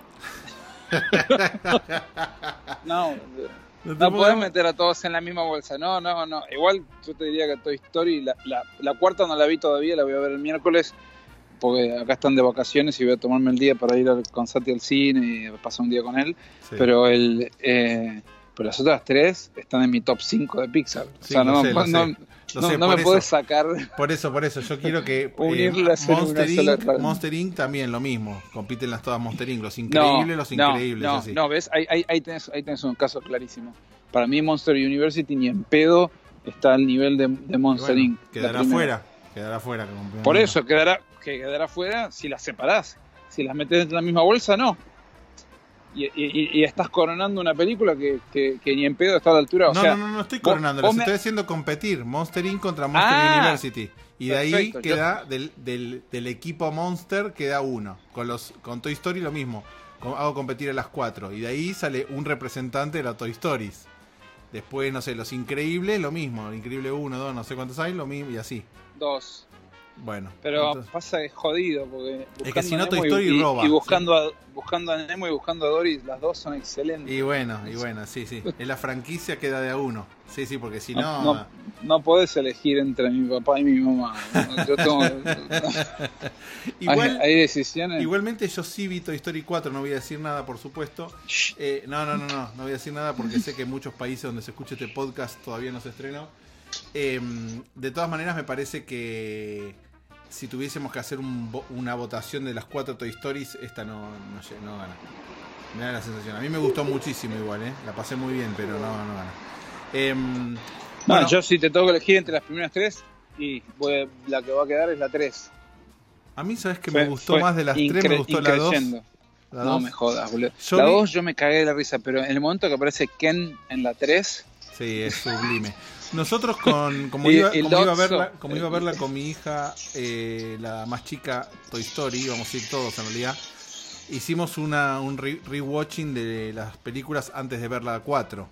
No, No te no puedo- podés meter a todos en la misma bolsa. No, no, no. Igual yo te diría que Toy Story, la, la, la cuarta no la vi todavía, la voy a ver el miércoles, porque acá están de vacaciones y voy a tomarme el día para ir al, con Sati al cine y pasar un día con él. Sí. Pero el, eh, pero las otras tres están en mi top cinco de Pixar. Sí, o sea, lo no, sé, lo no, sé. no, Lo no, sé, no por me eso. podés sacar. Por eso, por eso, yo quiero que eh, Unirlas en Monster una sola Inc, red. Monster Inc también lo mismo. Compiten las todas Monster Inc, los increíbles, los no, increíbles, no, así. no, ves, ahí, ahí, ahí, tenés, ahí tenés un caso clarísimo. Para mí Monster University ni en pedo está al nivel de, de Monster Bueno, Inc. la quedará primera. fuera, quedará fuera. como- Por eso quedará, que quedará fuera si las separás. Si las metés en la misma bolsa, no. Y, y, y estás coronando una película que, que, que ni en pedo está a la altura. O No, sea, no, no, no estoy vos- coronando, vos las me- estoy haciendo competir. Monster Inc contra Monster Ah, University. Y de ahí perfecto, queda, del, del, del equipo Monster queda uno. Con los con Toy Story lo mismo. Con- hago competir a las cuatro. Y de ahí sale un representante de la Toy Stories. Después, no sé, los Increíbles, lo mismo. El Increíble uno, dos, no sé cuántos hay, lo mismo y así. Dos. Bueno. Pero entonces- pasa que es jodido porque Es que si buscando no, Toy a Nemo Story y, y- roba, y buscando a buscando a Nemo y buscando a Dory, las dos son excelentes. Y bueno, y bueno, sí, sí. Es la franquicia que da de a uno. Sí, sí, porque si no... no, no, no podés elegir entre mi papá y mi mamá. Yo tengo, Igual, hay, hay decisiones. igualmente yo sí vi Toy Story cuatro, no voy a decir nada, por supuesto. Eh, no, no, no, no, no voy a decir nada porque sé que en muchos países donde se escucha este podcast todavía no se estrenó. Eh, de todas maneras, me parece que si tuviésemos que hacer un vo- una votación de las cuatro Toy Stories, esta no, no, lle- no gana. Me da la sensación. A mí me gustó muchísimo igual, ¿eh? La pasé muy bien, pero no, no gana. Eh, No, bueno, yo si te tengo que elegir entre las primeras tres, y voy- la que va a quedar es la tres. a mí, ¿sabes que Fue- me gustó fue más de las tres? incre- Me gustó la dos. increyendo. La No dos. me jodas, boludo. Yo la vi- dos yo me cagué de la risa, pero en el momento que aparece Ken en la tres, Sí, es sublime. Nosotros con como Y- iba, y como iba a Lotso. verla, como iba a verla con mi hija, eh, la más chica, Toy Story, íbamos a ir todos en realidad. Hicimos una un re- rewatching de las películas antes de ver la cuatro.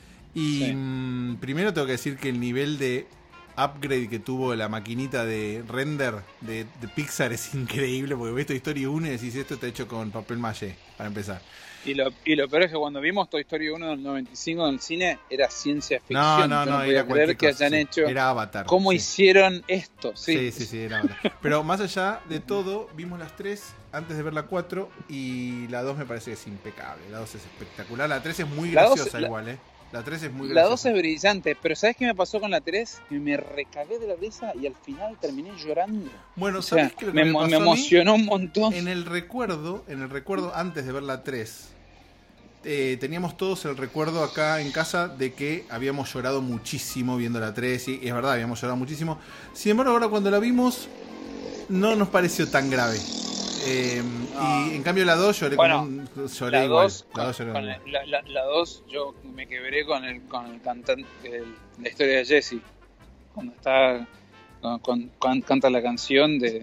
Y Sí. mm, primero tengo que decir que el nivel de upgrade que tuvo la maquinita de render de, de Pixar es increíble, porque ves Toy Story uno y decís esto está hecho con papel maché, para empezar. y lo, y lo peor es que cuando vimos Toy Story uno del noventa y cinco en el cine, era ciencia ficción. No, no, Yo no, podía era creer cualquier que cosa, hayan sí. hecho. Era Avatar. ¿Cómo sí. hicieron esto? Sí, Sí, sí, sí, era verdad. Pero más allá de todo, vimos las tres antes de ver la cuatro y la dos me parece que es impecable. La dos es espectacular. La tres es muy La dos- graciosa la- igual, ¿eh? La tres es muy La dos graciosa. es brillante, pero ¿sabes qué me pasó con la tres? Que me recagué de la risa y al final terminé llorando. Bueno, O sea, ¿sabes qué? Lo que me, me, emo- pasó me a mí? emocionó un montón. En el recuerdo, en el recuerdo antes de ver la tres, eh, teníamos todos el recuerdo acá en casa de que habíamos llorado muchísimo viendo la tres, y es verdad, habíamos llorado muchísimo. Sin embargo, ahora cuando la vimos, no nos pareció tan grave. Eh, Y en cambio la dos lloré Bueno, como un, lloré La igual. dos, La con- dos lloré con igual. el- la, la- la dos, yo me quebré con el, con el cantante, el- la historia de Jesse. Cuando está, con, con- con- canta la canción de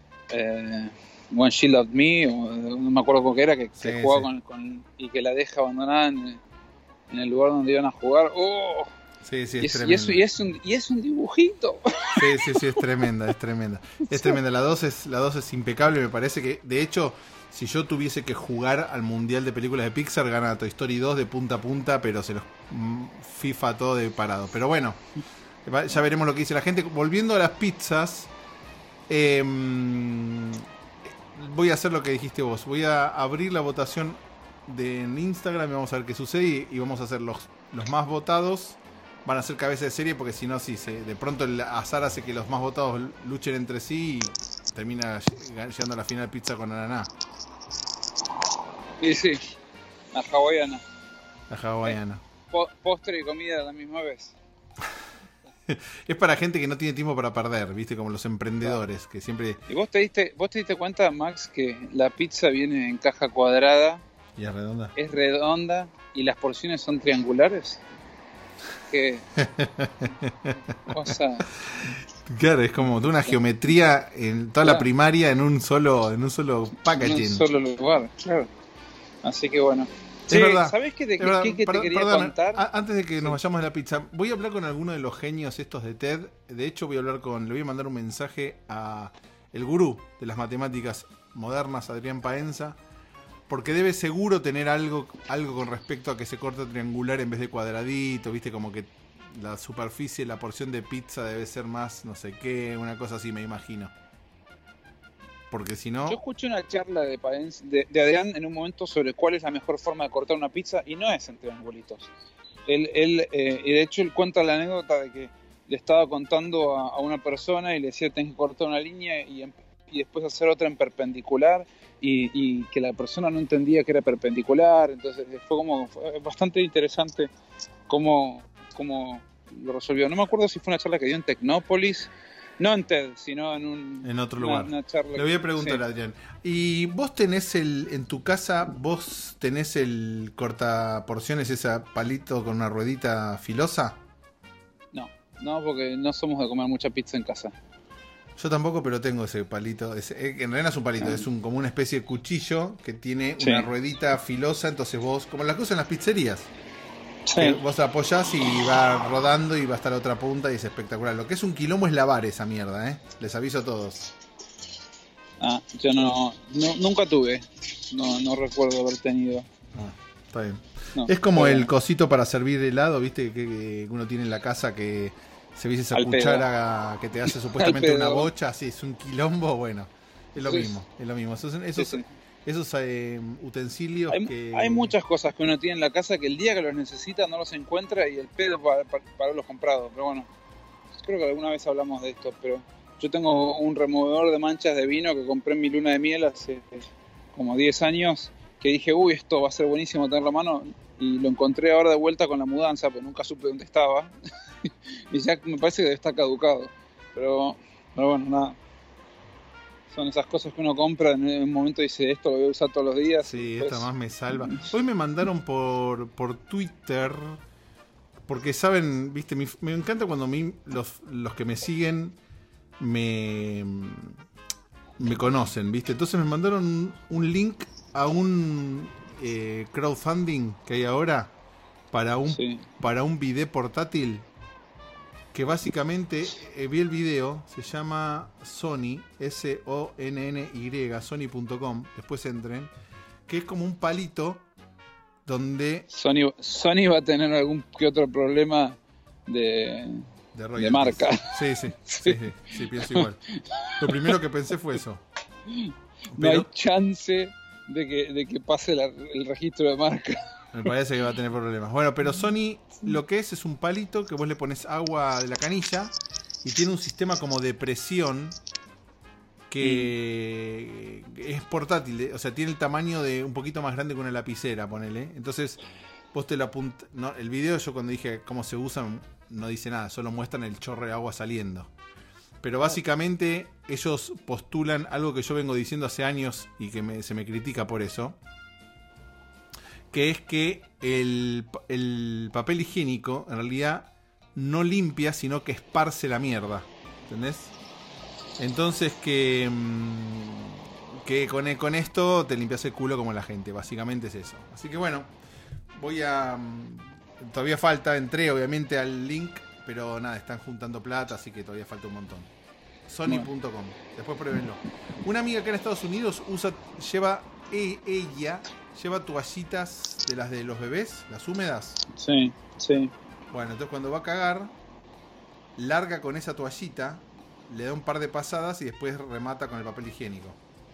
eh, When She Loved Me, o no me acuerdo con qué era, que, que Sí, jugaba sí. con, con- y que la deja abandonada en el, en el lugar donde iban a jugar. ¡Oh! Sí, sí, y, es es, y, tremendo. es, y, es un, y es un dibujito. Sí, sí, sí, es tremenda, es tremenda. Es tremenda. La dos es, la dos es impecable, me parece que, de hecho, si yo tuviese que jugar al Mundial de Películas de Pixar, gana Toy Story dos de punta a punta, pero se los mm, FIFA todo de parado. Pero bueno, va- ya veremos lo que dice la gente. Volviendo a las pizzas, eh, voy a hacer lo que dijiste vos. Voy a abrir la votación de, en Instagram y vamos a ver qué sucede y, y vamos a hacer los, los más votados. Van a ser cabeza de serie porque si no, sí, se, de pronto el azar hace que los más votados luchen entre sí y termina ll- llegando a la final pizza con ananá, Y sí, la hawaiana. la hawaiana. Po- postre y comida a la misma vez. Es para gente que no tiene tiempo para perder, viste, como los emprendedores, que siempre... ¿Y vos te diste, vos te diste cuenta, Max, que la pizza viene en caja cuadrada, Y es redonda. es redonda y las porciones son triangulares? Qué cosa. Claro, es como de una geometría en toda la Claro. primaria en un solo, en un solo En packaging. un solo lugar, claro. Así que bueno. Es verdad. ¿Sabés qué te, Es verdad. qué- qué te Perdón, quería perdón, contar? a- antes de que nos vayamos de la pizza, voy a hablar con alguno de los genios estos de TED. De hecho, voy a hablar con, le voy a mandar un mensaje a el gurú de las matemáticas modernas, Adrián Paenza, porque debe seguro tener algo, algo con respecto a que se corta triangular en vez de cuadradito, viste, como que la superficie, la porción de pizza debe ser más, no sé qué, una cosa así, me imagino. Porque si no... Yo escuché una charla de, Paenz- de, de Adrián en un momento sobre cuál es la mejor forma de cortar una pizza y no es en triangulitos. Él, él eh, y de hecho él cuenta la anécdota de que le estaba contando a, a una persona y le decía tenés que cortar una línea y, y después hacer otra en perpendicular y, y que la persona no entendía que era perpendicular. Entonces fue como fue bastante interesante cómo, cómo lo resolvió. No me acuerdo si fue una charla que dio en Tecnópolis, no en TED, sino en un en otro una, lugar. Una charla. Le voy a preguntar sí. a Adrián. ¿Y vos tenés el, en tu casa, vos tenés el cortaporciones, ese palito con una ruedita filosa? No, no, porque no somos de comer mucha pizza en casa. Yo tampoco, pero tengo ese palito. Es, en realidad no es un palito, ah. es un, como una especie de cuchillo que tiene sí. una ruedita filosa. Entonces vos, como las que usan en las pizzerías, sí. vos apoyás y va rodando y va hasta la otra punta y es espectacular. Lo que es un quilombo es lavar esa mierda, ¿eh? Les aviso a todos. Ah, yo no, no nunca tuve. No, no recuerdo haber tenido. Ah, está bien. No, es como el bien. cosito para servir helado, ¿viste? Que, que uno tiene en la casa que se viste esa Al cuchara pedo. Que te hace supuestamente una bocha, así es un quilombo, bueno, es lo sí. mismo, es lo mismo. Esos, esos, sí, sí. esos eh, utensilios hay, que... hay muchas cosas que uno tiene en la casa que el día que los necesita no los encuentra y el pedo para, para, para haberlos comprado. Pero bueno, creo que alguna vez hablamos de esto, pero yo tengo un removedor de manchas de vino que compré en mi luna de miel hace como diez años, que dije, uy, esto va a ser buenísimo tenerlo a mano, y lo encontré ahora de vuelta con la mudanza, pero nunca supe dónde estaba. Y ya me parece que debe estar caducado. Pero, pero bueno, nada. Son esas cosas que uno compra en un momento y dice, esto lo voy a usar todos los días. Sí, después... esta más me salva. Hoy me mandaron por, por Twitter, porque saben, viste, me, me encanta cuando mí, los, los que me siguen me, me conocen, viste. Entonces me mandaron un, un link a un eh, crowdfunding que hay ahora para un, sí. para un bidet portátil. Que básicamente, eh, vi el video, se llama Sony, S O N N Y, sony punto com, después entren, que es como un palito donde... Sony, Sony va a tener algún que otro problema de, de, de marca. Sí, sí, sí, sí, sí, pienso igual. Lo primero que pensé fue eso. No Pero, hay chance de que, de que pase la, el registro de marca. Me parece que va a tener problemas. Bueno, pero Sony lo que es es un palito que vos le pones agua de la canilla y tiene un sistema como de presión que mm. es portátil, o sea, tiene el tamaño de un poquito más grande que una lapicera, ponele. Entonces, vos te lo apuntas... No, el video yo cuando dije cómo se usan no dice nada, solo muestran el chorro de agua saliendo. Pero básicamente ellos postulan algo que yo vengo diciendo hace años y que me, se me critica por eso, que es que el, el papel higiénico en realidad no limpia, sino que esparce la mierda. ¿Entendés? Entonces que, que con, con esto te limpias el culo como la gente. Básicamente es eso. Así que bueno, voy a... Todavía falta, entré obviamente al link, pero nada, están juntando plata, así que todavía falta un montón. Sony punto com, después pruébenlo. Una amiga acá en Estados Unidos usa, lleva e, ella... Lleva toallitas de las de los bebés, las húmedas. Sí, sí. Bueno, entonces cuando va a cagar, larga con esa toallita, le da un par de pasadas y después remata con el papel higiénico.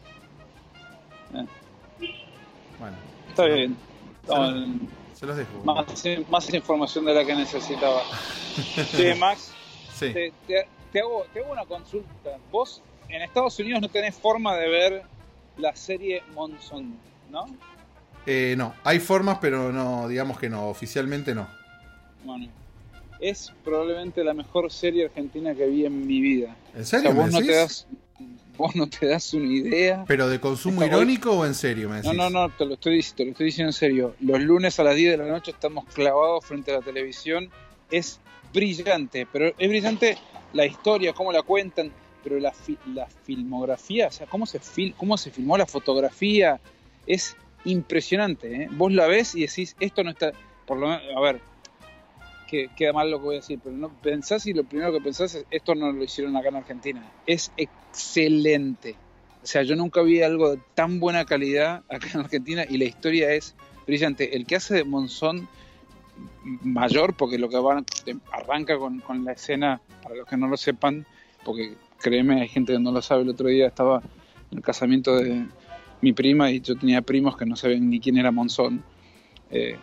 Eh. Bueno. Está bien. Se, no, los, se los dejo. Más, más información de la que necesitaba. Sí, Max, sí. Te, te, te, hago, te hago una consulta. Vos en Estados Unidos no tenés forma de ver la serie Monzón, ¿no? Eh, no, hay formas, pero no, digamos que no, oficialmente no. Bueno, es probablemente la mejor serie argentina que vi en mi vida. ¿En serio? O sea, vos, ¿me no te das, vos no te das una idea. ¿Pero de consumo Esta irónico voy... o en serio? ¿Me decís? No, no, no, te lo, estoy, te lo estoy diciendo en serio. Los lunes a las diez de la noche estamos clavados frente a la televisión. Es brillante, pero es brillante la historia, cómo la cuentan, pero la, fi, la filmografía, o sea, cómo se, fil, cómo se filmó la fotografía, es impresionante, ¿eh? Vos la ves y decís, esto no está, por lo menos, a ver, que, queda mal lo que voy a decir, pero no pensás y lo primero que pensás es, esto no lo hicieron acá en Argentina. Es excelente. O sea, yo nunca vi algo de tan buena calidad acá en Argentina y la historia es brillante. El que hace de Monzón mayor, porque lo que van, arranca con, con la escena, para los que no lo sepan, porque créeme, hay gente que no lo sabe, el otro día estaba en el casamiento de mi prima y yo tenía primos que no sabían ni quién era Monzón. Eh,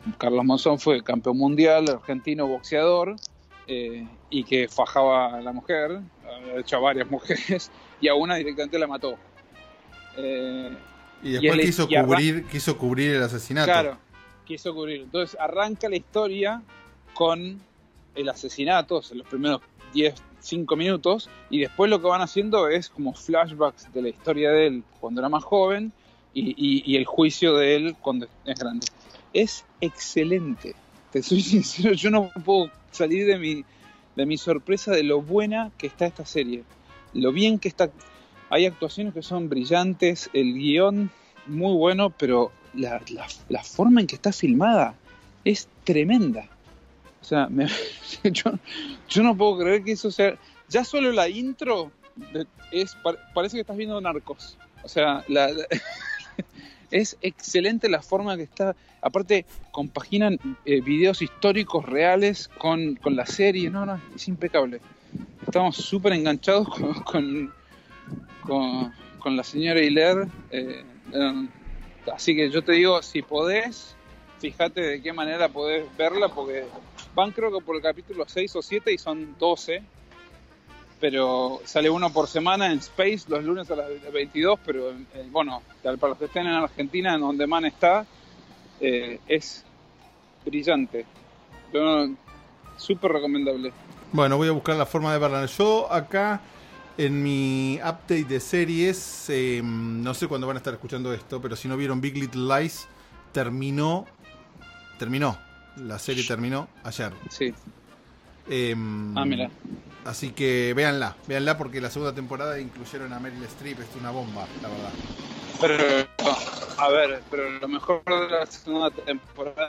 Carlos Monzón fue campeón mundial, argentino, boxeador, eh, y que fajaba a la mujer, ha hecho a varias mujeres, y a una directamente la mató. Eh, y después y él, quiso, y cubrir, quiso cubrir el asesinato. Claro, quiso cubrir. Entonces arranca la historia con el asesinato, o sea, los primeros diez, cinco minutos, y después lo que van haciendo es como flashbacks de la historia de él cuando era más joven y, y, y el juicio de él cuando es grande. Es excelente, te soy sincero, yo no puedo salir de mi, de mi sorpresa de lo buena que está esta serie, lo bien que está. Hay actuaciones que son brillantes, el guión muy bueno, pero la, la, la forma en que está filmada es tremenda. O sea, me, yo, yo no puedo creer que eso sea... Ya solo la intro de, es parece que estás viendo Narcos. O sea, la, la, es excelente la forma que está... Aparte, compaginan eh, videos históricos reales con, con la serie. No, no, es impecable. Estamos súper enganchados con, con, con, con la señora Hilaire. Eh, eh, así que yo te digo, si podés, fíjate de qué manera podés verla, porque van creo que por el capítulo seis o siete y son doce, pero sale uno por semana en Space los lunes a las veintidós, pero eh, bueno, para los que estén en Argentina, en donde man está, eh, es brillante. Súper recomendable. Bueno, voy a buscar la forma de verla. Yo acá en mi update de series, eh, no sé cuándo van a estar escuchando esto, pero si no vieron Big Little Lies, terminó, terminó, la serie terminó ayer. Sí. Eh, ah, mira. Así que véanla, véanla porque la segunda temporada incluyeron a Meryl Streep, es una bomba, la verdad. Pero, a ver, pero lo mejor de la segunda temporada...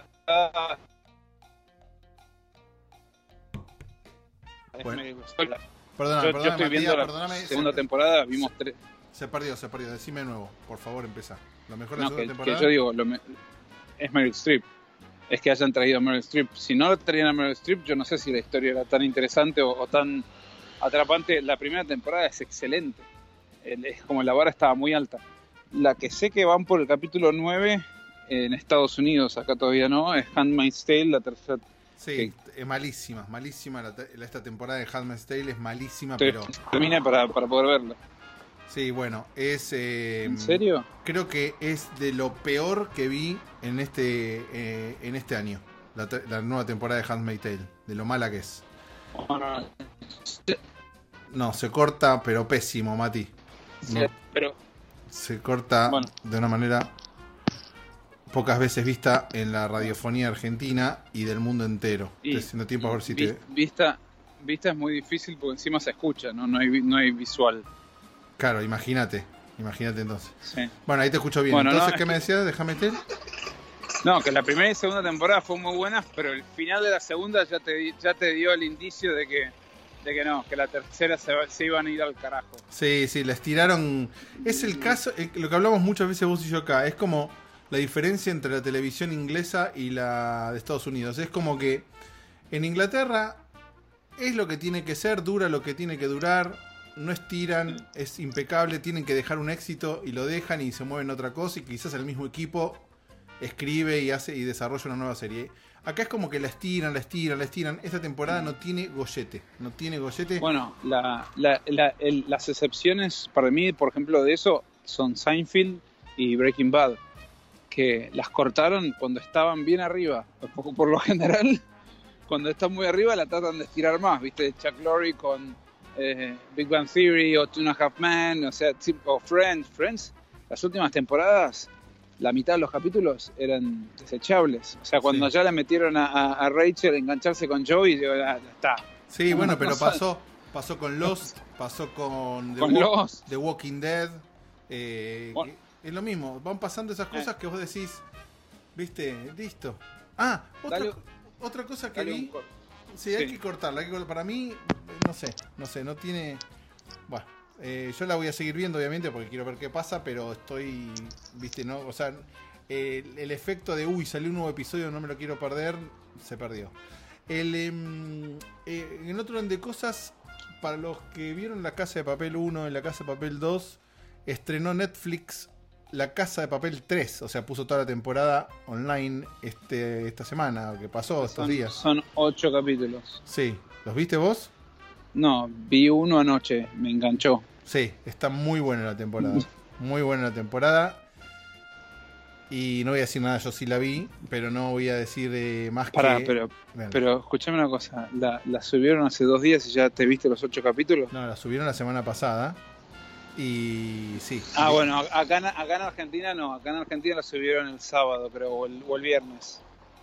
Bueno. Es Perdóname, yo, perdóname, yo estoy Matías, viendo la perdóname, segunda se, temporada, vimos tres. Se perdió, se perdió. Decime de nuevo, por favor, empieza. Lo mejor de No, la que, segunda que temporada. yo digo, lo me, es Meryl Streep. Es que hayan traído a Meryl Streep. Si no lo traían a Meryl Streep, yo no sé si la historia era tan interesante o, o tan atrapante. La primera temporada es excelente. El, es como la vara estaba muy alta. La que sé que van por el capítulo nueve en Estados Unidos, acá todavía no, es Handmaid's Tale, la tercera. Sí, que, es malísima, malísima la, esta temporada de Handmaid's Tale es malísima, te, pero... Termine para, para poder verla. Sí, bueno, es... Eh, ¿En serio? Creo que es de lo peor que vi en este eh, en este año, la, la nueva temporada de Handmaid's Tale, de lo mala que es. Bueno, no, se corta, pero pésimo, Mati. Sí, no, pero... Se corta bueno. de una manera... pocas veces vista en la radiofonía argentina y del mundo entero. Y, Estoy haciendo tiempo a ver si vi, te... Vista, vista es muy difícil porque encima se escucha, no, no, hay, no hay visual. Claro, imagínate. Imagínate entonces. Sí. Bueno, ahí te escucho bien. Bueno, entonces, no, ¿qué me decías? Déjame meter. No, que la primera y segunda temporada fue muy buena, pero el final de la segunda ya te, ya te dio el indicio de que, de que no, que la tercera se, se iban a ir al carajo. Sí, sí, la estiraron. Es el caso, lo que hablamos muchas veces vos y yo acá, es como... la diferencia entre la televisión inglesa y la de Estados Unidos. Es como que en Inglaterra es lo que tiene que ser, dura lo que tiene que durar, no estiran, es impecable, tienen que dejar un éxito y lo dejan y se mueven a otra cosa y quizás el mismo equipo escribe y hace y desarrolla una nueva serie. Acá es como que la estiran, la estiran, la estiran. Esta temporada no tiene gollete, no tiene gollete. Bueno, la, la, la, el, las excepciones para mí, por ejemplo, de eso son Seinfeld y Breaking Bad, que las cortaron cuando estaban bien arriba. Por, por lo general, cuando están muy arriba la tratan de estirar más, ¿viste? Chuck Lorre con eh, Big Bang Theory o Two and a Half Men, o sea, o Friends. Friends, las últimas temporadas, la mitad de los capítulos eran desechables. O sea, cuando sí. ya le metieron a, a, a Rachel a engancharse con Joey, ya, ya está. Sí, no, bueno, no, pero no pasó, pasó con Lost, pasó con The, con Walk, Lost. The Walking Dead. Eh, bueno. Es lo mismo, van pasando esas cosas eh. que vos decís, viste, listo. Ah, otra, otra cosa que vi. Sí, hay sí. que cortarla. Hay que cortarla. Para mí, no sé, no sé, no tiene. Bueno, eh, yo la voy a seguir viendo, obviamente, porque quiero ver qué pasa, pero estoy, viste, no, o sea, el, el efecto de uy, salió un nuevo episodio, no me lo quiero perder, se perdió. El, eh, eh, en otro orden de cosas, para los que vieron La Casa de Papel uno y La Casa de Papel dos, estrenó Netflix La Casa de Papel tres, o sea, puso toda la temporada online este, esta semana, que pasó estos Son, días. son ocho capítulos. Sí, ¿los viste vos? No, vi uno anoche, me enganchó. Sí, está muy buena la temporada. Muy buena la temporada. Y no voy a decir nada, yo sí la vi, pero no voy a decir eh, más Pará, que... pero, Bueno. pero escuchame una cosa, la, la subieron hace dos días y ya te viste los ocho capítulos. No, la subieron la semana pasada. Y sí. Ah, bueno, acá, en- acá en Argentina no, acá en Argentina la subieron el sábado, creo, o el, o el viernes.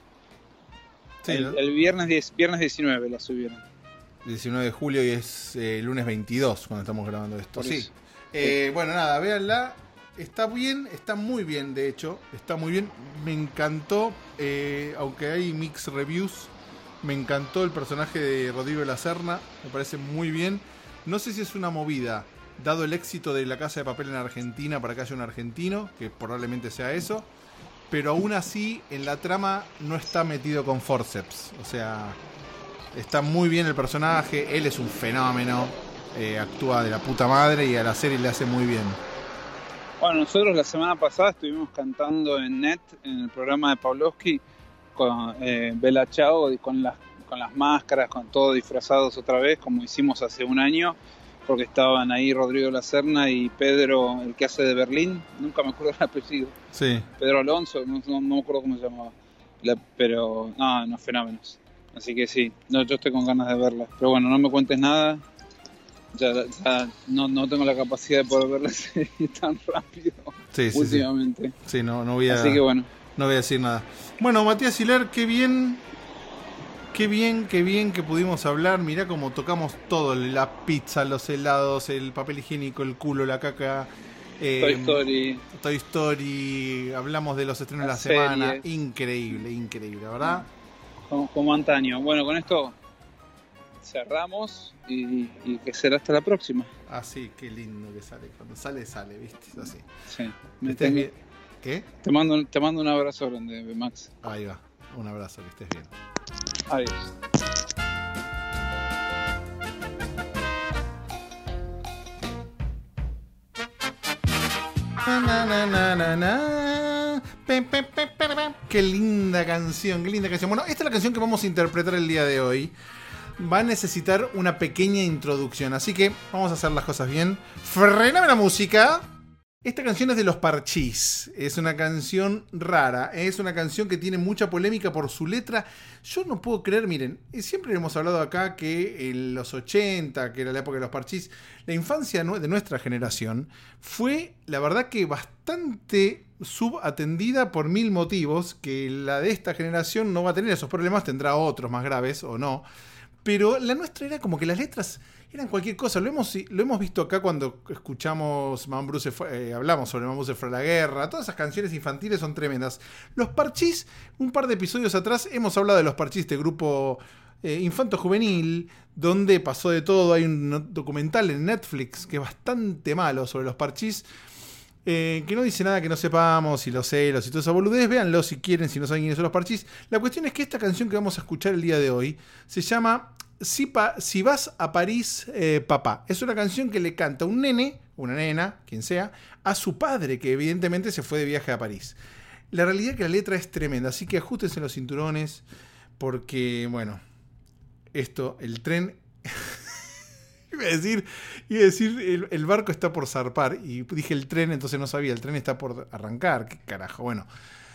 Sí, el, ¿no? el viernes, diez, viernes diecinueve la subieron. diecinueve de julio y es eh, lunes veintidós cuando estamos grabando esto. Por Sí. eso. Eh, bueno, nada, véanla. Está bien, está muy bien, de hecho. Está muy bien. Me encantó, eh, aunque hay mixed reviews, me encantó el personaje de Rodrigo de la Serna. Me parece muy bien. No sé si es una movida, dado el éxito de La Casa de Papel en Argentina, para que haya un argentino, que probablemente sea eso. Pero aún así, en la trama no está metido con forceps. O sea, está muy bien el personaje. Él es un fenómeno. Eh, actúa de la puta madre y a la serie le hace muy bien. Bueno, nosotros la semana pasada estuvimos cantando en Net, en el programa de Pavlovsky, con eh, Bella Ciao, y con las, con las máscaras, con todo disfrazados otra vez, como hicimos hace un año, porque estaban ahí Rodrigo La Serna y Pedro, el que hace de Berlín, nunca me acuerdo el apellido, Sí. Pedro Alonso, no, no, no me acuerdo cómo se llamaba, La- pero no, no, fenómenos. Así que sí, no, yo estoy con ganas de verla. Pero bueno, no me cuentes nada. Ya, ya no, no tengo la capacidad de poder ver la serie tan rápido Sí, sí, últimamente. Sí, no, no voy a, Así que bueno. no voy a decir nada. Bueno, Matías Hilar, qué bien, qué bien, qué bien que pudimos hablar. Mirá cómo tocamos todo: la pizza, los helados, el papel higiénico, el culo, la caca. eh, Toy Story. Toy Story. Hablamos de los estrenos de la Las semana. series. Increíble, increíble, ¿verdad? Como, como antaño. Bueno, con esto cerramos y, y que será hasta la próxima. Así, qué lindo que sale. Cuando sale, sale, ¿viste? Es así. Sí. Que Me estés tengo- bien. ¿Qué? te, mando, te mando un abrazo grande, Max. Ahí va. Un abrazo, que estés bien. Adiós. Na, na, na, na, na, na. Pe, pe, pe, pe, pe. Qué linda canción, qué linda canción. Bueno, esta es la canción que vamos a interpretar el día de hoy. Va a necesitar una pequeña introducción, así que vamos a hacer las cosas bien. Frename la música. Esta canción es de Los Parchís. Es una canción rara. Es una canción que tiene mucha polémica por su letra. Yo no puedo creer, miren, siempre hemos hablado acá que en los ochenta, que era la época de Los Parchís, la infancia de nuestra generación fue, la verdad, que bastante subatendida por mil motivos, que la de esta generación no va a tener esos problemas, tendrá otros más graves o no. Pero la nuestra era como que las letras eran cualquier cosa. Lo hemos, lo hemos visto acá cuando escuchamos Man Bruce fue, eh, hablamos sobre Man Bruce fue a la guerra. Todas esas canciones infantiles son tremendas. Los Parchís, un par de episodios atrás hemos hablado de Los Parchís, este grupo eh, infanto-juvenil, donde pasó de todo. Hay un documental en Netflix que es bastante malo sobre Los Parchís, eh, que no dice nada que no sepamos, y los celos y toda esa boludez. Véanlo si quieren, si no saben quiénes son Los Parchís. La cuestión es que esta canción que vamos a escuchar el día de hoy se llama Si, pa, si vas a París, eh, papá. Es una canción que le canta un nene, una nena, quien sea, a su padre, que evidentemente se fue de viaje a París. La realidad es que la letra es tremenda, así que ajustense los cinturones, porque, bueno, esto, el tren... Iba a decir, iba a decir el, el barco está por zarpar, y dije el tren, entonces no sabía, el tren está por arrancar. ¿Qué carajo? Bueno,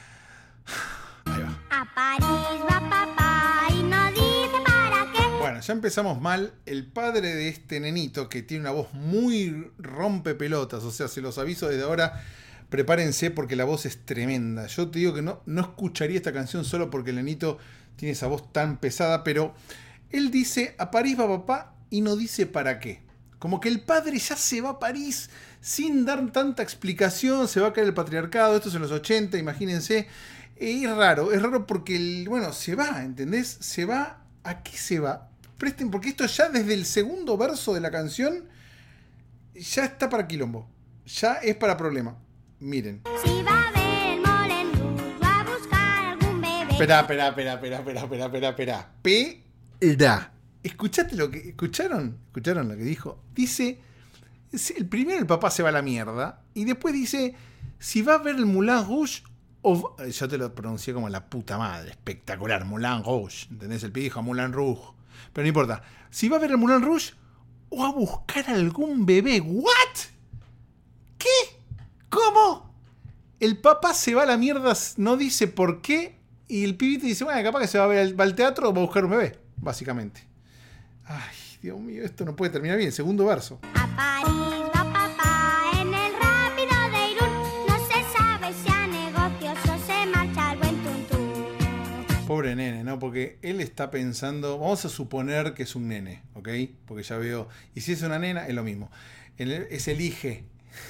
ahí va. A París va papá y no dice para qué. Bueno, ya empezamos mal. El padre de este nenito, que tiene una voz muy rompepelotas, o sea, se los aviso desde ahora, prepárense porque la voz es tremenda. Yo te digo que no, no escucharía esta canción solo porque el nenito tiene esa voz tan pesada, pero él dice, a París va papá, y no dice para qué. Como que el padre ya se va a París sin dar tanta explicación, se va a caer el patriarcado, esto es en los ochenta, imagínense. Es raro, es raro porque, el, bueno, se va, ¿entendés? Se va, ¿a qué se va? Presten, porque esto ya desde el segundo verso de la canción ya está para quilombo, ya es para problema. Miren. Si va a ver Moulin Rouge, va a buscar algún bebé. Espera, espera, espera, espera, espera, espera, espera, espera. Espera. ¿Escuchaste lo que escucharon? ¿Escucharon lo que dijo? Dice, el primero el papá se va a la mierda y después dice, si va a ver el Moulin Rouge o... Yo te lo pronuncié como la puta madre, espectacular, Moulin Rouge, ¿entendés? El pibe dijo Moulin Rouge, pero no importa. Si va a ver el Moulin Rouge o a buscar algún bebé. ¿What? ¿Qué? ¿Cómo? El papá se va a la mierda, no dice por qué, y el pibito dice, bueno, capaz que se va a ver al, va al teatro o va a buscar un bebé, básicamente. Ay, Dios mío, esto no puede terminar bien. Segundo verso. A París va papá en el rápido de Irún. No se sabe si a negocios o se marcha al buen tuntún. Pobre nene, ¿no? Porque él está pensando, vamos a suponer que es un nene, ¿ok? Porque ya veo, y si es una nena, es lo mismo. Es el hijo.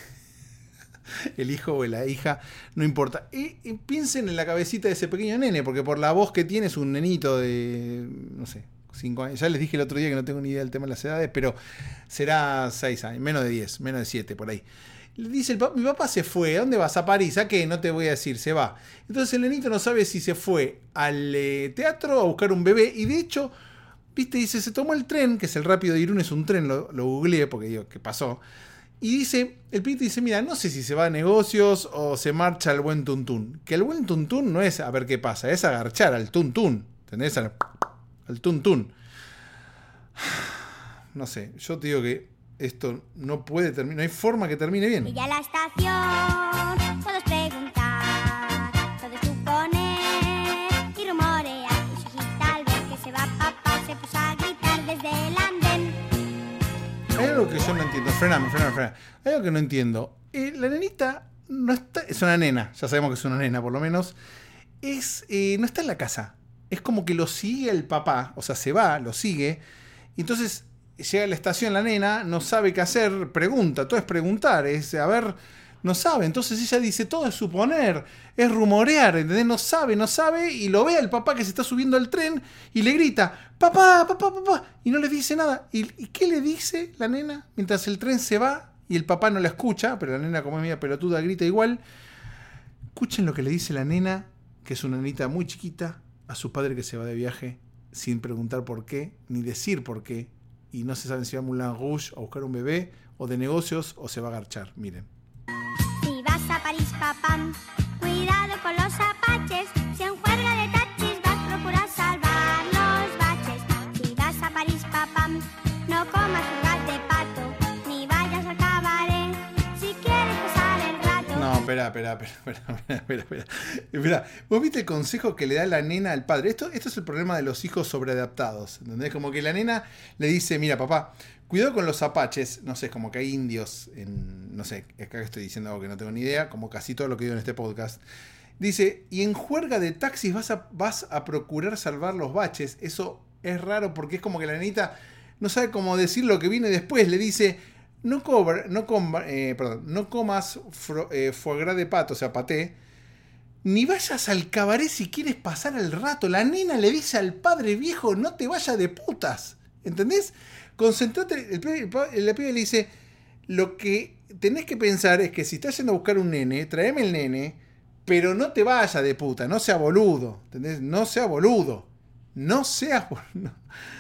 El hijo o la hija, no importa. Y, y piensen en la cabecita de ese pequeño nene, porque por la voz que tiene es un nenito de, no sé, cinco años. Ya les dije el otro día que no tengo ni idea del tema de las edades, pero será seis años, menos de diez, menos de siete, por ahí. Le dice, el papá, mi papá se fue, ¿a dónde vas? A París, ¿a qué? No te voy a decir, se va. Entonces el nenito no sabe si se fue al eh, teatro a buscar un bebé, y de hecho, viste, dice, se tomó el tren, que es el rápido de Irún, es un tren, lo, lo googleé porque digo, ¿qué pasó? Y dice, el pibito dice, mira, no sé si se va a negocios o se marcha al buen tuntún. Que el buen tuntún no es a ver qué pasa, es agarchar al tuntún. ¿Entendés? Al, al tuntún. No sé, yo te digo que esto no puede terminar, no hay forma que termine bien. Y ya la estación, todos preguntar, todos suponer y rumorear. Y su hijita al ver que se va papá se puso a gritar desde el andén. Hay algo que yo no entiendo. Frename, frename, frename. Hay algo que no entiendo. Eh, la nenita no está. Es una nena. Ya sabemos que es una nena, por lo menos. Es, eh, no está en la casa. Es como que lo sigue el papá. O sea, se va, lo sigue. Y entonces llega a la estación la nena, no sabe qué hacer, pregunta. Todo es preguntar. Es, a ver, no sabe. Entonces ella dice, todo es suponer. Es rumorear. ¿Entendés? No sabe, no sabe. Y lo ve al papá que se está subiendo al tren y le grita, papá, papá, papá. Y no le dice nada. ¿Y, ¿Y qué le dice la nena? Mientras el tren se va y el papá no la escucha, pero la nena, como es media pelotuda, grita igual. Escuchen lo que le dice la nena, que es una nenita muy chiquita, a su padre que se va de viaje sin preguntar por qué, ni decir por qué. Y no se sabe si va a Moulin Rouge a buscar un bebé, o de negocios, o se va a agarchar. Miren. Si vas a París, papá, cuidado con los apaches. Si en juerga de taxis vas, procura salvar los baches. Si vas a París, papá, no comas jugas de pato, ni vayas al cabaret, si quieres pasar el rato. No, espera, espera, espera, espera, espera, espera. Espera, vos viste el consejo que le da la nena al padre. Esto, esto es el problema de los hijos sobreadaptados, ¿entendés? Como que la nena le dice, mira, papá, cuidado con los apaches. No sé, es como que hay indios en... No sé, acá estoy diciendo algo que no tengo ni idea, como casi todo lo que digo en este podcast. Dice, y en juerga de taxis vas a, vas a procurar salvar los baches. Eso es raro porque es como que la nenita no sabe cómo decir lo que viene después. Le dice, no, cobra, no, com, eh, perdón, no comas fro, eh, foie gras de pato, o sea, paté, ni vayas al cabaret si quieres pasar el rato. La nena le dice al padre viejo, no te vayas de putas. ¿Entendés? Concentrate, el pibe, el pibe le dice, lo que tenés que pensar es que si estás yendo a buscar un nene, tráeme el nene, pero no te vayas de puta, no sea boludo, ¿entendés? No sea boludo, no seas boludo.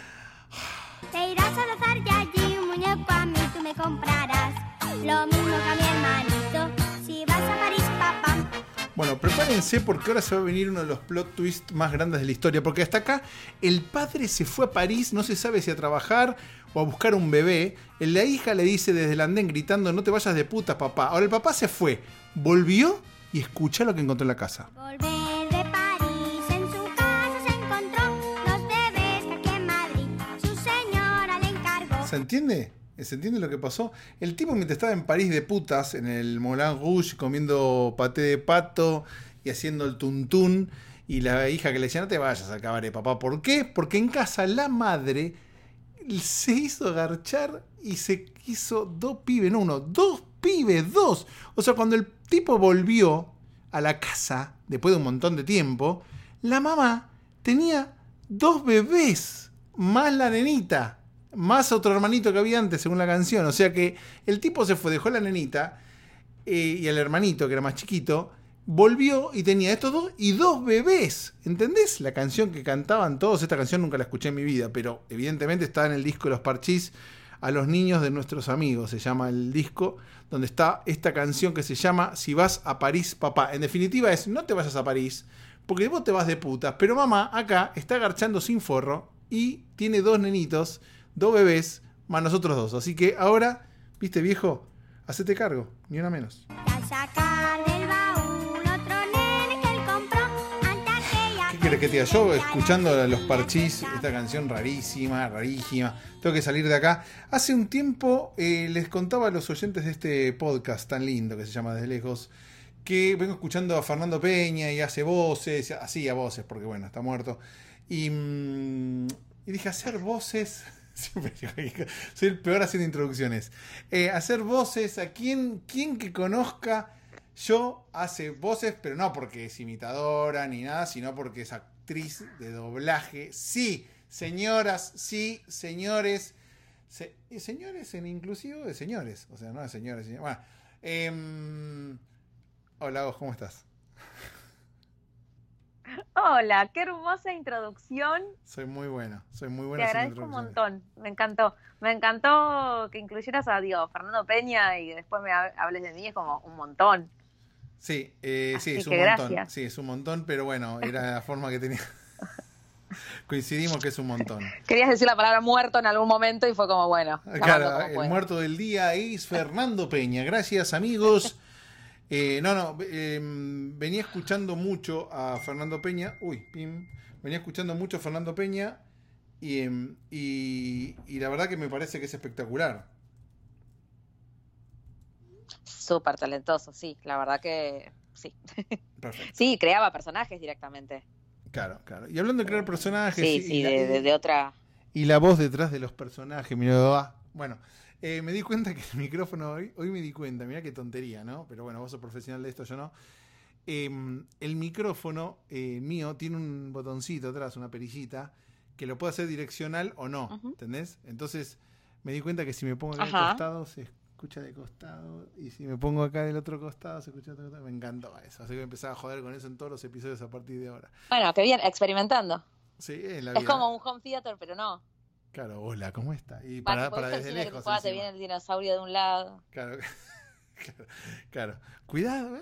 Te irás a rozar y allí un muñeco a mí tú me comprarás, lo mismo que a mi hermanito, si vas a París, papá. Bueno, prepárense porque ahora se va a venir uno de los plot twists más grandes de la historia, porque hasta acá el padre se fue a París, no se sabe si a trabajar o a buscar un bebé. La hija le dice desde el andén gritando, no te vayas de puta, papá. Ahora el papá se fue, volvió y escuchá lo que encontró en la casa. Volver de París, en su casa se encontró los bebés que aquí en Madrid su señora le encargó. ¿Se entiende? ¿Se entiende lo que pasó? El tipo mientras estaba en París de putas, en el Moulin Rouge, comiendo paté de pato y haciendo el tuntún, y la hija que le decía, no te vayas al cabaret, papá. ¿Por qué? Porque en casa la madre se hizo agarchar y se hizo dos pibes, no uno, dos pibes, dos. O sea, cuando el tipo volvió a la casa, después de un montón de tiempo, la mamá tenía dos bebés, más la nenita. Más otro hermanito que había antes, según la canción. O sea que el tipo se fue, dejó a la nenita eh, y al hermanito, que era más chiquito, volvió y tenía estos dos y dos bebés. ¿Entendés? La canción que cantaban todos, esta canción nunca la escuché en mi vida, pero evidentemente estaba en el disco de los Parchís a los niños de nuestros amigos, se llama el disco, donde está esta canción que se llama Si vas a París, papá. En definitiva es, no te vayas a París, porque vos te vas de putas, pero mamá acá está garchando sin forro y tiene dos nenitos, dos bebés, más nosotros dos. Así que ahora, viste viejo, hacete cargo, ni una menos. Al sacar del baúl otro nene que él compró ante aquella... ¿Qué querés que te diga? Yo escuchando a los Parchís, esta canción rarísima, rarísima, tengo que salir de acá. Hace un tiempo eh, les contaba a los oyentes de este podcast tan lindo que se llama Desde Lejos, que vengo escuchando a Fernando Peña y hace voces, hacía voces, porque bueno, está muerto. Y, mm, y dije, hacer voces... Siempre digo, soy el peor haciendo introducciones. Eh, hacer voces a quien, quien que conozca, yo hace voces, pero no porque es imitadora ni nada, sino porque es actriz de doblaje. Sí, señoras, sí, señores. Se, señores en inclusivo de señores, o sea, no de señores. señores. Bueno, eh, hola, vos, ¿cómo estás? Hola, qué hermosa introducción. Soy muy bueno, soy muy bueno. Te agradezco un montón, me encantó. Me encantó que incluyeras a Dios, Fernando Peña y después me hables de mí, es como un montón. Sí, eh, sí, es un que montón. gracias. Sí, es un montón, pero bueno, era la forma que tenía. Coincidimos que es un montón. Querías decir la palabra muerto en algún momento y fue como, bueno. Claro, el pueda. Muerto del día es Fernando Peña. Gracias, amigos. Eh, no, no, eh, venía escuchando mucho a Fernando Peña. Uy, pim. Venía escuchando mucho a Fernando Peña y, eh, y, y la verdad que me parece que es espectacular. Súper talentoso, sí, la verdad que sí. Perfecto. Sí, creaba personajes directamente. Claro, claro. Y hablando de crear personajes. Sí, y, sí, y la, de, de, de otra. Y la voz detrás de los personajes, mira, bueno. Eh, me di cuenta que el micrófono, hoy, hoy me di cuenta, mirá qué tontería, ¿no? Pero bueno, vos sos profesional de esto, yo no. Eh, el micrófono eh, mío tiene un botoncito atrás, una perillita, que lo puedo hacer direccional o no, uh-huh. ¿Entendés? Entonces me di cuenta que si me pongo acá de costado, se escucha de costado, y si me pongo acá del otro costado, se escucha de otro costado. Me encantó eso, así que empezaba a joder con eso en todos los episodios a partir de ahora. Bueno, qué bien, experimentando. Sí, en la es vida. como un home theater, pero no. Claro, hola, ¿cómo está? Y para, para desde lejos. Que te viene el dinosaurio de un lado. Claro, claro, claro. Cuidado.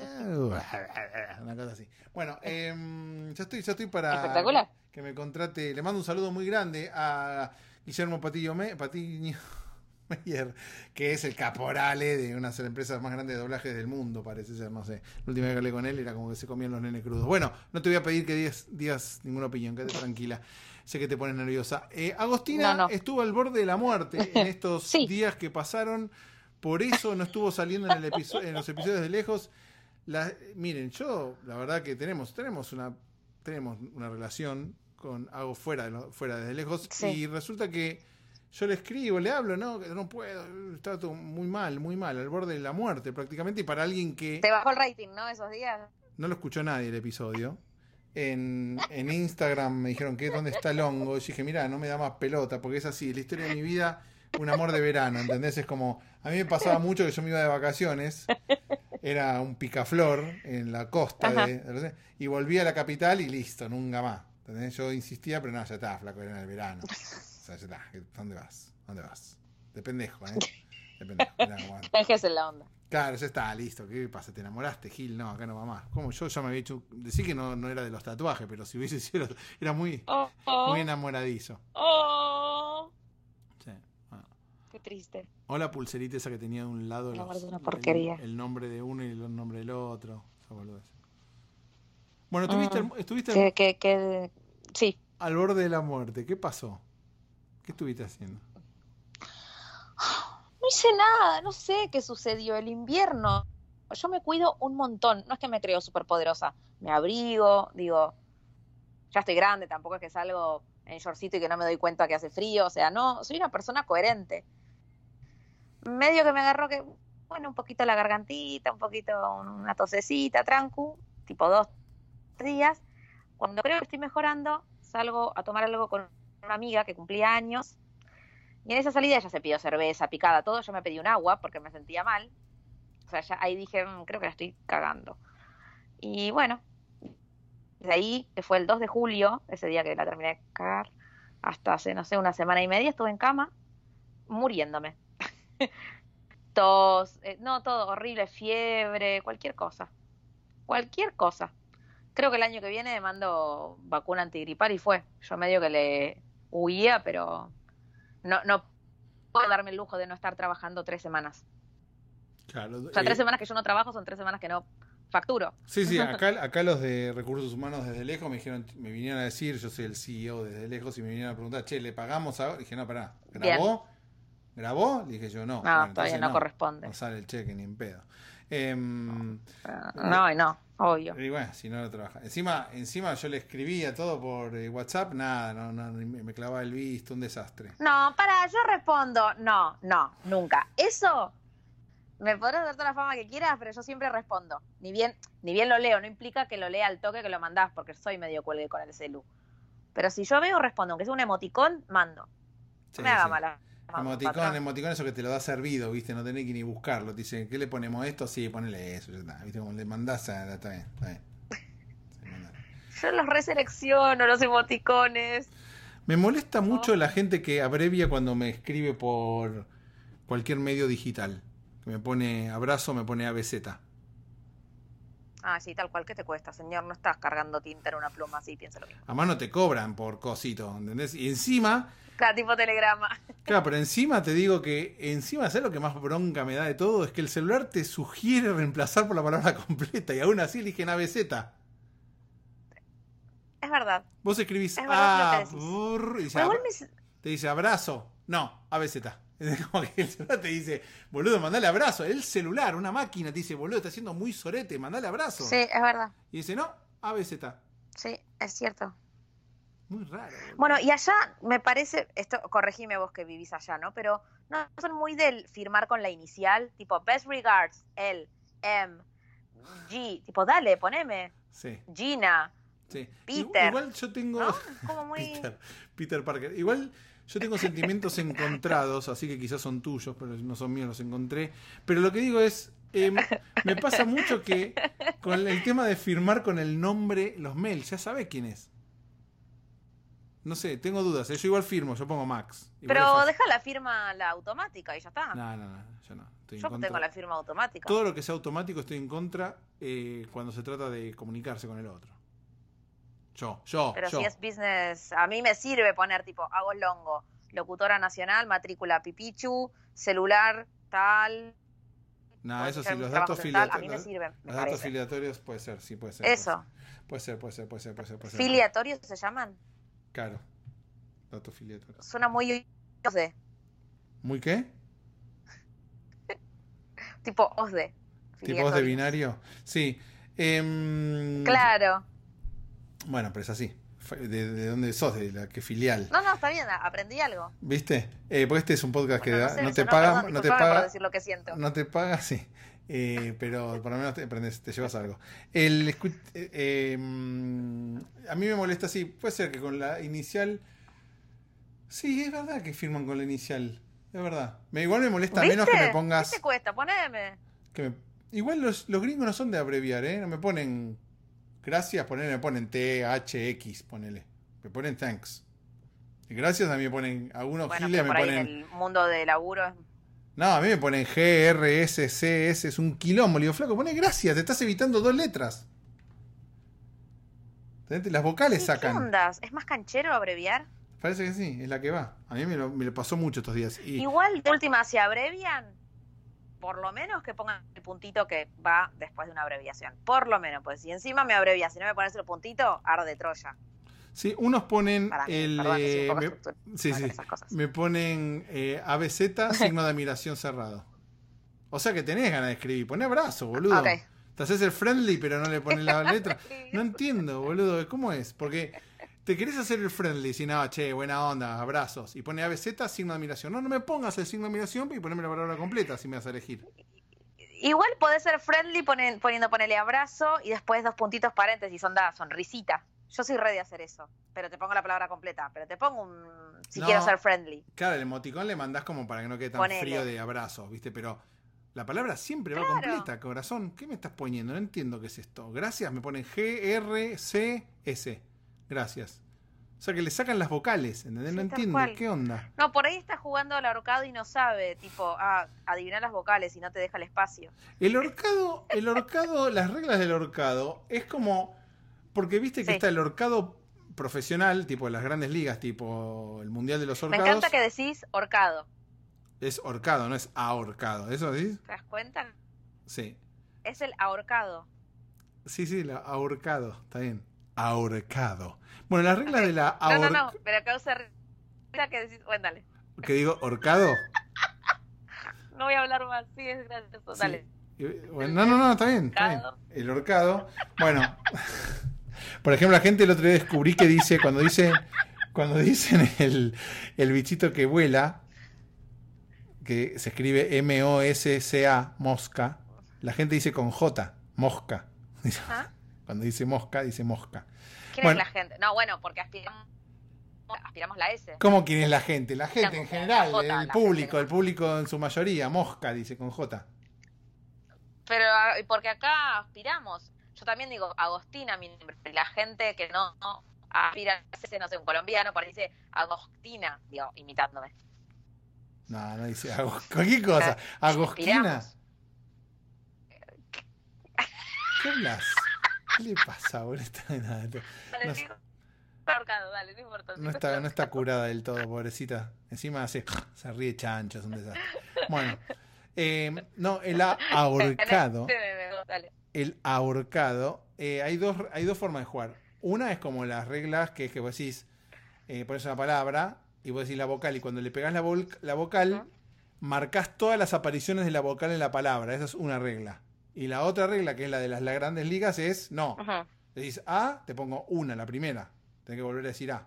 Una cosa así. Bueno, eh, ya estoy, ya estoy para espectacular. Que me contrate. Le mando un saludo muy grande a Guillermo Patillo Me, Patiño Meyer, que es el caporale de una de las empresas más grandes de doblaje del mundo, parece ser, no sé. La última vez que hablé con él era como que se comían los nenes crudos. Bueno, no te voy a pedir que digas, digas ninguna opinión, quédate tranquila. Sé que te pones nerviosa. Eh, Agostina no, no. estuvo al borde de la muerte en estos sí. días que pasaron. Por eso no estuvo saliendo en, el episodio, en los episodios de lejos. La, miren, yo, la verdad que tenemos, tenemos una, tenemos una relación con Ago fuera de lo, fuera desde lejos. Sí. Y resulta que yo le escribo, le hablo, no, que no puedo, está todo muy mal, muy mal, al borde de la muerte prácticamente. Y para alguien que. Te bajó el rating, ¿no? Esos días. No lo escuchó nadie el episodio. En, en Instagram me dijeron que dónde está el hongo. Y dije, mira, no me da más pelota, porque es así, la historia de mi vida, un amor de verano, ¿entendés? Es como, a mí me pasaba mucho que yo me iba de vacaciones, era un picaflor en la costa de, de, y volvía a la capital y listo, nunca más, ¿entendés? Yo insistía, pero no, ya está, flaco, era en el verano. O sea, ya está, ¿dónde vas? ¿Dónde vas? De pendejo, ¿eh? De pendejo. Dejes en la onda. Claro, ya está, listo. ¿Qué pasa? ¿Te enamoraste, Gil? No, acá no va más. ¿Cómo? Yo ya me había hecho... Decir que no, no era de los tatuajes, pero si hubiese sido... Era muy, oh, oh. muy enamoradizo. Oh. Sí. Bueno. Qué triste. O la pulserita esa que tenía de un lado... Los, una porquería. El, el nombre de uno y el nombre del otro. Bueno, ¿tuviste, mm. estuviste sí, que, que, sí. al borde de la muerte. ¿Qué pasó? ¿Qué estuviste haciendo? No hice nada, no sé qué sucedió. El invierno, yo me cuido un montón. No es que me creo súper poderosa. Me abrigo, digo, ya estoy grande, tampoco es que salgo en shortcito y que no me doy cuenta que hace frío. O sea, no, soy una persona coherente. Medio que me agarró que, bueno, un poquito la gargantita, un poquito una tosecita, trancu, tipo dos días. Cuando creo que estoy mejorando, salgo a tomar algo con una amiga que cumplía años. Y en esa salida ella se pidió cerveza, picada, todo. Yo me pedí un agua porque me sentía mal. O sea, ya ahí dije, mmm, creo que la estoy cagando. Y bueno, desde ahí, que fue el dos de julio, ese día que la terminé de cagar, hasta hace, no sé, una semana y media estuve en cama. muriéndome. Tos, eh, no, todo horrible, fiebre, cualquier cosa. Cualquier cosa. Creo que el año que viene mando vacuna antigripal y fue. Yo medio que le huía, pero no, no puedo darme el lujo de no estar trabajando tres semanas. Claro. O sea, eh, tres semanas que yo no trabajo son tres semanas que no facturo. Sí, sí, acá, acá los de recursos humanos desde lejos me dijeron, me vinieron a decir, yo soy el C E O desde lejos y me vinieron a preguntar, che, ¿le pagamos ahora? Dije, no, pará, ¿grabó? Bien. ¿Grabó? Le dije yo, no. No, Bueno, todavía no, no corresponde. No sale el cheque ni en pedo. Eh, No, y no, obvio. Y bueno, si no lo trabaja. Encima, encima yo le escribía todo por eh, WhatsApp, nada, no, no, me me clavaba el visto, un desastre. No, pará, yo respondo, no, no, nunca. Eso, me podrás dar toda la fama que quieras, pero yo siempre respondo. Ni bien, ni bien lo leo, no implica que lo lea al toque que lo mandás, porque soy medio cuelgue con el celu. Pero si yo veo, respondo, aunque sea un emoticón, mando. Sí, No me haga sí. mala. Emoticón, emoticón, eso que te lo da servido, ¿viste? No tenés que ni buscarlo. Te dicen, ¿qué le ponemos esto? Sí, ponele eso, ya está. ¿Viste? Como le mandás a... Está bien, está bien. Sí, mandale. Yo los reselecciono, los emoticones. Me molesta mucho la gente que abrevia cuando me escribe por cualquier medio digital. Que me pone abrazo, me pone A B Z. Ah, sí, tal cual, ¿qué te cuesta, señor? No estás cargando tinta en una pluma así, piensa lo mismo. Además no te cobran por cosito, ¿entendés? Y encima... Cada tipo telegrama. Claro, pero encima te digo que encima, ¿sabes lo que más bronca me da de todo? Es que el celular te sugiere reemplazar por la palabra completa y aún así eligen A B Z. Es verdad. Vos escribís Es verdad A, lo que decís. brr, y dice, Pero igual abra- me- te dice abrazo. No, A B Z. Es como que el celular te dice, boludo, mandale abrazo. El celular, una máquina, te dice, boludo, está haciendo muy sorete, mandale abrazo. Sí, es verdad. Y dice, no, A B Z. Sí, es cierto. Muy raro. boludo. Bueno, y allá me parece, esto, corregime vos que vivís allá, ¿no? Pero no son muy del firmar con la inicial, tipo best regards, L, M, G, tipo dale, poneme, Sí, Gina, sí. Peter. Igual yo tengo... ¿no? Como muy... Peter, Peter Parker. Igual yo tengo sentimientos encontrados, así que quizás son tuyos, pero no son míos, los encontré. Pero lo que digo es, eh, me pasa mucho que con el tema de firmar con el nombre, los mails, ya sabés quién es. No sé, tengo dudas. ¿eh? Yo igual firmo, yo pongo Max. Igual es Pero fácil. deja la firma la automática y ya está. No, no, no, yo no. Estoy en Yo contra. tengo la firma automática. Todo lo que sea automático estoy en contra eh, cuando se trata de comunicarse con el otro. Yo, yo, Pero yo. si es business, a mí me sirve poner tipo, hago longo, locutora nacional, matrícula Pipichu, celular, tal. No, Puedo eso sí, hacer los trabajos datos en tal, filiatorios. a mí me sirven, me Los datos parece. filiatorios puede ser, sí, puede ser. Eso. Puede ser, puede ser, puede ser, puede ser. Puede ser. ¿Filiatorios se llaman? Claro. Datos filiatorios. Suena muy OSDE, ¿Muy qué? tipo OSDE. ¿Tipos de filiatorio. binario? Sí. Em, Claro. Bueno, pero es así. ¿De, de dónde sos? ¿De la que filial? No, no, está bien, aprendí algo. ¿Viste? Eh, pues este es un podcast que Bueno, da- sé, no eso, te paga, perdón, no te disculpame por paga, decir lo que siento. no te paga, sí. Eh, pero por lo menos te aprendes, te llevas algo. El escu- eh, eh, mm, a mí me molesta así. Puede ser que con la inicial. Sí, es verdad que firman con la inicial. Es verdad. Me, igual me molesta ¿Viste? menos que me pongas. ¿Qué te cuesta? Poneme. Que me- igual los, los gringos no son de abreviar, ¿eh? No me ponen gracias, ponele, me ponen T H X, ponele. Me ponen thanks. Y gracias a mí me ponen, algunos Bueno, giles pero me por ahí ponen. en el mundo de laburo es... No, a mí me ponen G, R, S, C, S, es un quilombo. Le digo, flaco, pone gracias, te estás evitando dos letras. ¿Entendés? Las vocales ¿Qué sacan. ondas? ¿Es más canchero abreviar? Parece que sí, es la que va. A mí me lo, me lo pasó mucho estos días. Y, Igual, de última, si abrevian, por lo menos que pongan el puntito que va después de una abreviación. Por lo menos, pues si encima me abrevias, si no me pones el puntito, arde Troya. sí, unos ponen Para mí, el. perdón, que soy un eh, poco me, estructurada sí, con sí, esas cosas. me ponen eh, A B Z, signo de admiración cerrado. O sea que tenés ganas de escribir. Poné abrazo, boludo. Ok. Te haces el friendly, pero no le pones la letra. No entiendo, boludo. ¿Cómo es? Porque te querés hacer el friendly, si no, che, buena onda, abrazos. Y pone A B Z, signo de admiración. No, no me pongas el signo de admiración y poneme la palabra completa si me vas a elegir. Igual podés ser friendly ponen- poniendo ponele abrazo y después dos puntitos paréntesis, onda sonrisita. Yo soy re de hacer eso, pero te pongo la palabra completa, pero te pongo un... si No. quiero ser friendly. Claro, el emoticón le mandás como para que no quede tan Ponele. frío de abrazos, ¿viste? Pero la palabra siempre va Claro. completa, corazón. ¿Qué me estás poniendo? No entiendo qué es esto. Gracias, me ponen G, R, C, S. Gracias. O sea, que le sacan las vocales, ¿entendés? Sí, no tal entiendo, cual. ¿qué onda? No, por ahí está jugando al ahorcado y no sabe, tipo, ah, adivinar las vocales y no te deja el espacio. El horcado, el horcado, las reglas del horcado es como... Porque viste que Sí. está el horcado profesional, tipo las grandes ligas, tipo el Mundial de los Me Horcados. encanta que decís horcado. Es horcado, no es ahorcado. ¿Eso decís? ¿Te das cuenta? Sí. Es el ahorcado. Sí, sí, la ahorcado, está bien. Ahorcado. Bueno, las reglas de la No, no, ahorcado... no, pero causa risa que decís, bueno, dale. ¿Qué digo? ¿Horcado? No voy a hablar más, sí, es gracioso, dale. Sí. Bueno, no, no, no, está bien, está bien. El horcado. Bueno, por ejemplo, la gente el otro día descubrí que dice, cuando dicen, cuando dicen el, el bichito que vuela, que se escribe M O S C A, mosca, la gente dice con J, mosca. ¿Ah? Cuando dice mosca, dice mosca. ¿Quién Bueno. es la gente? No, bueno, porque aspiramos, aspiramos la S. ¿Cómo quién es la gente? La gente en La general, J, el la público, gente. el público en su mayoría, mosca, dice con J. Pero ah, porque acá aspiramos. Yo también digo Agostina, mi nombre. La gente que no, no aspira, no sé, un colombiano, por ahí dice Agostina, digo, imitándome. No, no dice Agos- cualquier cosa. Agostina. Aspiramos. ¿Qué hablas? ¿Qué le pasa, boludo? Está, nada, no, Dale, no- digo, ahorcado, dale, no importa. no está, no está curada del todo, pobrecita. Encima hace, se ríe chancho, es un desastre. Bueno, eh, no, el a- ahorcado, Dale. el ahorcado, eh, hay dos, hay dos formas de jugar. Una es como las reglas que es que vos decís, eh, pones una palabra y vos decís la vocal y cuando le pegás la, vol- la vocal, marcás todas las apariciones de la vocal en la palabra. Esa es una regla. Y la otra regla, que es la de las, las grandes ligas, es no. Ajá. Decís A, te pongo una, la primera. Tenés que volver a decir A.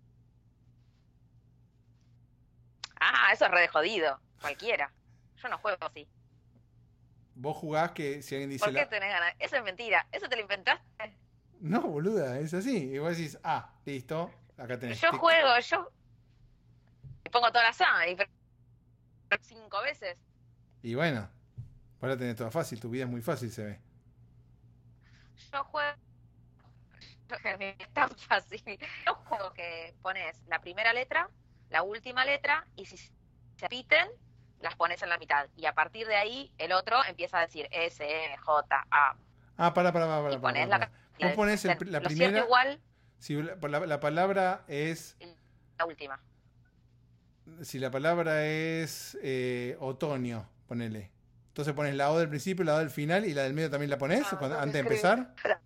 Ah, eso es re de jodido. Cualquiera. Yo no juego así. Vos jugás que si alguien dice ¿Por qué la... tenés ganas? Eso es mentira. ¿Eso te lo inventaste? No, boluda, es así. Y vos decís A, listo, acá tenés. Yo Tic. juego, yo y pongo todas las A y cinco veces. Y bueno, vos la tenés toda fácil, tu vida es muy fácil, se ve. Yo juego. Yo- Es tan fácil. Yo juego que pones la primera letra, la última letra, y si se repiten, las pones en la mitad. Y a partir de ahí, el otro empieza a decir S, M, J, A. Ah, para, para, para, Y para. pones para, la, Vos ponés el- la lo primera... cierto igual, Si la, la- la palabra es... la última. Si la palabra es eh, otoño, ponele. Entonces pones la O del principio, la O del final y la del medio también la pones Ah, cuando- no antes de te escribo. empezar.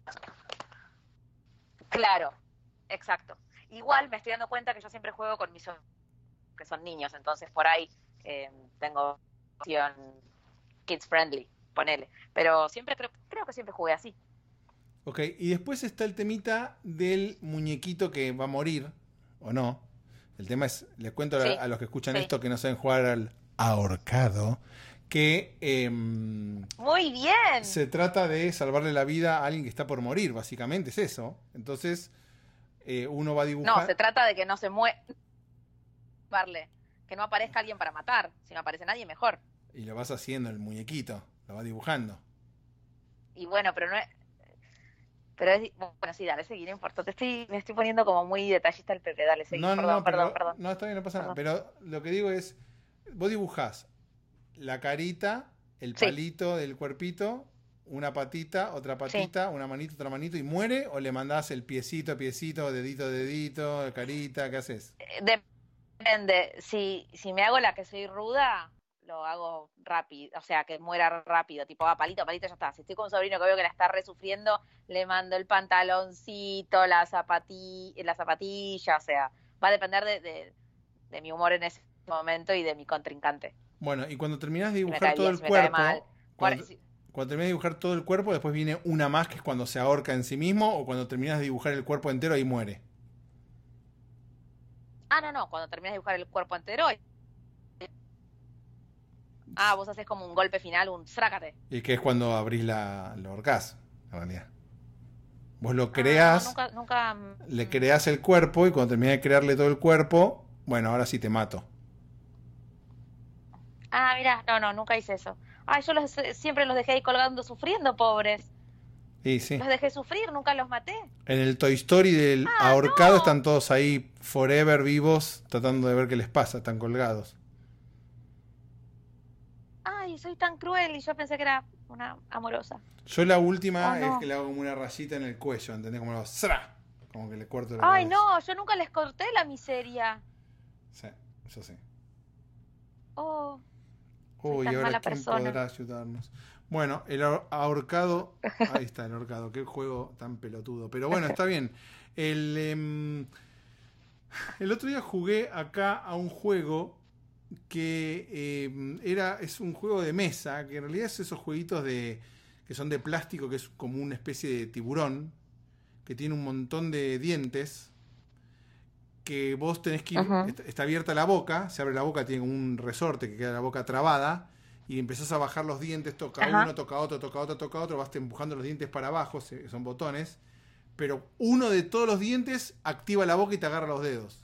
Claro, exacto. Igual me estoy dando cuenta que yo siempre juego con mis sobrinos, que son niños, entonces por ahí eh, tengo opción kids friendly, ponele. Pero siempre creo, creo que siempre jugué así. Ok, y después está el temita del muñequito que va a morir, o no. El tema es, les cuento a- Sí, a, los que escuchan sí. esto que no saben jugar al ahorcado, que em, Muy bien. se trata de salvarle la vida a alguien que está por morir, básicamente es eso. Entonces, eh, uno va a dibujar... No, se trata de que no se mueva. Que no aparezca alguien para matar. Si no aparece nadie, mejor. Y lo vas haciendo el muñequito, lo vas dibujando. Y bueno, pero no es... Pero es... Bueno, sí, dale, seguir, no importa. Te estoy, me estoy poniendo como muy detallista el Pepe. Dale, seguí. No, no, perdón, no, perdón, pero- perdón. no, está bien, no pasa nada. Perdón. Pero lo que digo es, vos dibujás la carita, el Sí. palito del cuerpito, una patita, otra patita, una manito, otra manito, y muere, o le mandás el piecito, piecito, dedito, dedito, carita, ¿qué haces? Eh, Depende. Si, si me hago la que soy ruda, lo hago rápido. O sea, que muera rápido. Tipo, ah, palito, palito, ya está. Si estoy con un sobrino que veo que la está resufriendo, le mando el pantaloncito, la zapatilla, la zapatilla. O sea, va a depender de, de, de mi humor en ese momento y de mi contrincante. Bueno, y cuando terminás de Si me dibujar cae todo bien, el si me cae cuerpo, mal. cuando, Bueno, cuando terminás de dibujar todo el cuerpo, después viene una más, que es cuando se ahorca en sí mismo, o cuando terminás de dibujar el cuerpo entero, ahí muere. Ah, no, no, cuando terminas de dibujar el cuerpo entero. Ah, vos haces como un golpe final, un zrácate. Y que es cuando abrís la, lo ahorcás, en realidad. Vos lo Ah, creás, no, nunca, nunca. le creás el cuerpo, y cuando terminás de crearle todo el cuerpo, bueno, ahora sí te mato. Ah, mira, no, no, nunca hice eso. Ay, yo los, siempre los dejé ahí colgando, sufriendo, pobres. Y sí. Los dejé sufrir, nunca los maté. En el Toy Story del Ah, ahorcado no. están todos ahí forever vivos tratando de ver qué les pasa, están colgados. Ay, soy tan cruel y yo pensé que era una amorosa. Yo la última Oh, no. es que le hago como una rayita en el cuello, ¿entendés? Como lo ¡zra! Como que le corto la Ay, cabeza. no, yo nunca les corté la miseria. Sí, yo sé. Oh, Soy Uy, tan ahora mala quién persona. podrá ayudarnos. Bueno, el ahor- ahorcado. Ahí está el ahorcado. Qué juego tan pelotudo. Pero bueno, está bien. El, em, el otro día jugué acá a un juego que em, era es un juego de mesa, que en realidad es esos jueguitos de que son de plástico, que es como una especie de tiburón, que tiene un montón de dientes, que vos tenés que ir, Ajá. está, está abierta la boca, se abre la boca, tiene un resorte que queda la boca trabada, y empezás a bajar los dientes, toca Ajá. uno, toca otro, toca otro, toca otro, vas empujando los dientes para abajo, se- son botones, pero uno de todos los dientes activa la boca y te agarra los dedos.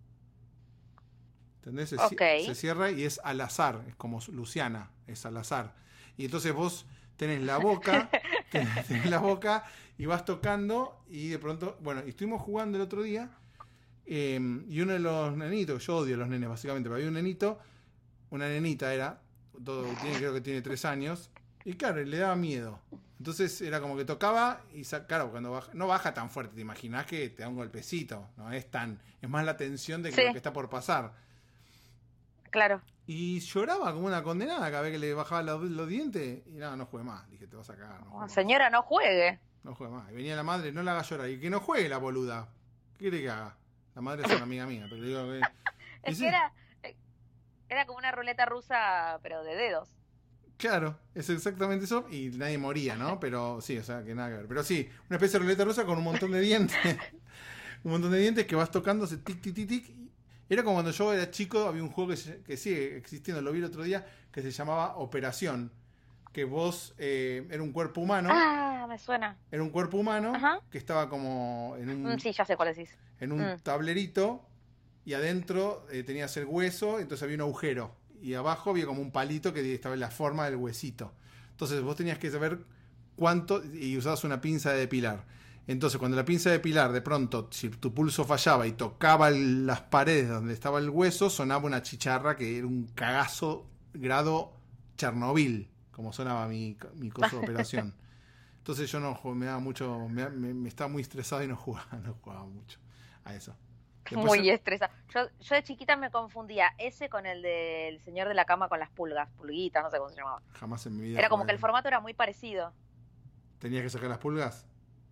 ¿Entendés? Se, ci- Ok. se cierra y es al azar, es como Luciana, es al azar. Y entonces vos tenés la boca, tenés, tenés la boca y vas tocando y de pronto, bueno, y estuvimos jugando el otro día eh, y uno de los nenitos, yo odio a los nenes básicamente, pero había un nenito, una nenita era, todo, tiene, creo que tiene tres años, y claro, le daba miedo. Entonces era como que tocaba y sa- claro, cuando baja, no baja tan fuerte, te imaginás que te da un golpecito, no es tan, es más la tensión de que Sí. lo que está por pasar. claro. Y lloraba como una condenada cada vez que le bajaba los, los dientes. Y nada, no juegue más. Dije, te vas a cagar. No juegue más. Señora, no juegue. No juegue más. Y venía la madre, no la haga llorar. Y que no juegue la boluda. ¿Qué quiere que haga? La madre es una amiga mía. Pero digo que. y Es sí, que era, eh, era como una ruleta rusa, pero de dedos. Claro, es exactamente eso. Y nadie moría, ¿no? Pero sí, o sea, que nada que ver. Pero sí, una especie de ruleta rusa con un montón de dientes. un montón de dientes que vas tocando, se tic, tic, tic, tic. Era como cuando yo era chico, había un juego que, se- que sigue existiendo, lo vi el otro día, que se llamaba Operación. Que vos, eh, era un cuerpo humano, Ah, me suena. era un cuerpo humano Ajá. que estaba como en un, Mm, sí, ya sé cuál decís. en un Mm. tablerito y adentro eh, tenías el hueso, entonces había un agujero. Y abajo había como un palito que estaba en la forma del huesito. Entonces vos tenías que saber cuánto, y usabas una pinza de depilar. Entonces, cuando la pinza de depilar, de pronto, si tu pulso fallaba y tocaba el- las paredes donde estaba el hueso, sonaba una chicharra que era un cagazo grado Chernobyl, como sonaba mi, mi cosa de operación. Entonces yo no jug- me daba mucho, me, me- me estaba muy estresado y no jugaba, no jugaba mucho a eso. Después- Muy estresada. Yo, yo de chiquita me confundía ese con el del señor de la cama con las pulgas, pulguitas, no sé cómo se llamaba. Jamás en mi vida. Era como jugué. que el formato era muy parecido. ¿Tenías que sacar las pulgas?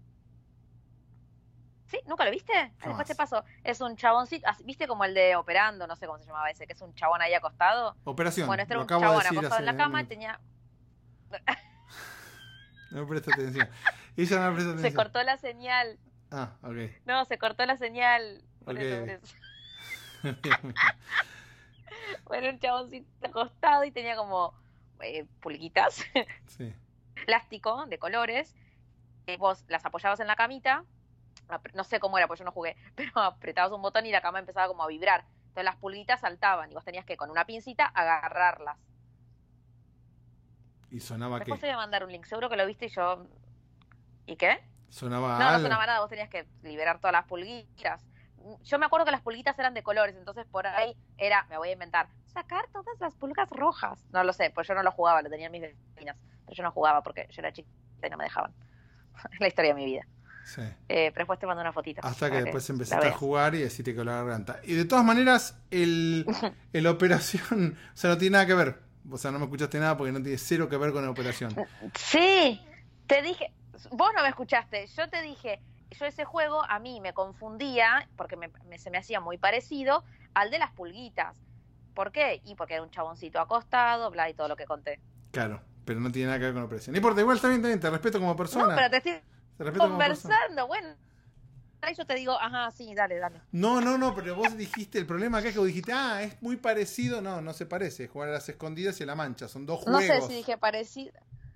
¿Sí? ¿Nunca lo viste? Jamás. Después te paso. Es un chaboncito, así- ¿viste como el de Operando? No sé cómo se llamaba ese, que es un chabón ahí acostado. Operación. Bueno, este era lo un acabo de chabón decir acostado en hace la cama un y tenía... No me presta atención. Ella no me presta Se atención. cortó la señal. Ah, ok. No, se cortó la señal. Por Ok. eso, por eso. Bueno, un chaboncito acostado y tenía como eh, pulguitas, sí. plástico de colores. Y vos las apoyabas en la camita. apre- No sé cómo era, porque yo no jugué. Pero apretabas un botón y la cama empezaba como a vibrar. Entonces las pulguitas saltaban y vos tenías que con una pincita agarrarlas. ¿Y sonaba Después te qué? voy a mandar un link. Seguro que lo viste y yo... ¿Y qué? ¿Sonaba No, no algo? sonaba nada, vos tenías que liberar todas las pulguitas. Yo me acuerdo que las pulguitas eran de colores, entonces por ahí era, me voy a inventar, sacar todas las pulgas rojas. No lo sé, pues yo no lo jugaba, lo tenían mis vecinas, pero yo no jugaba porque yo era chiquita y no me dejaban. Es la historia de mi vida. Sí. Eh, pero después te mando una fotito. Hasta que para después la empezaste a veas. jugar y decirte que la garganta. Y de todas maneras, el, el operación, o sea, no tiene nada que ver. O sea, no me escuchaste nada porque no tiene cero que ver con la operación. Sí, te dije, vos no me escuchaste, yo te dije, yo ese juego a mí me confundía, porque me, me- se me hacía muy parecido al de las pulguitas. ¿Por qué? Y porque era un chaboncito acostado, bla, y todo lo que conté. Claro, pero no tiene nada que ver con la operación. No importa, igual está bien, está bien, te respeto como persona. No, pero te estoy Te respeto como persona. conversando, bueno. Ahí yo te digo, ajá, sí, dale, dale. No, no, no, pero vos dijiste, el problema acá es que vos dijiste, ah, es muy parecido. No, no se parece. Jugar a las escondidas y a la mancha, son dos No juegos. sé si dije parecido.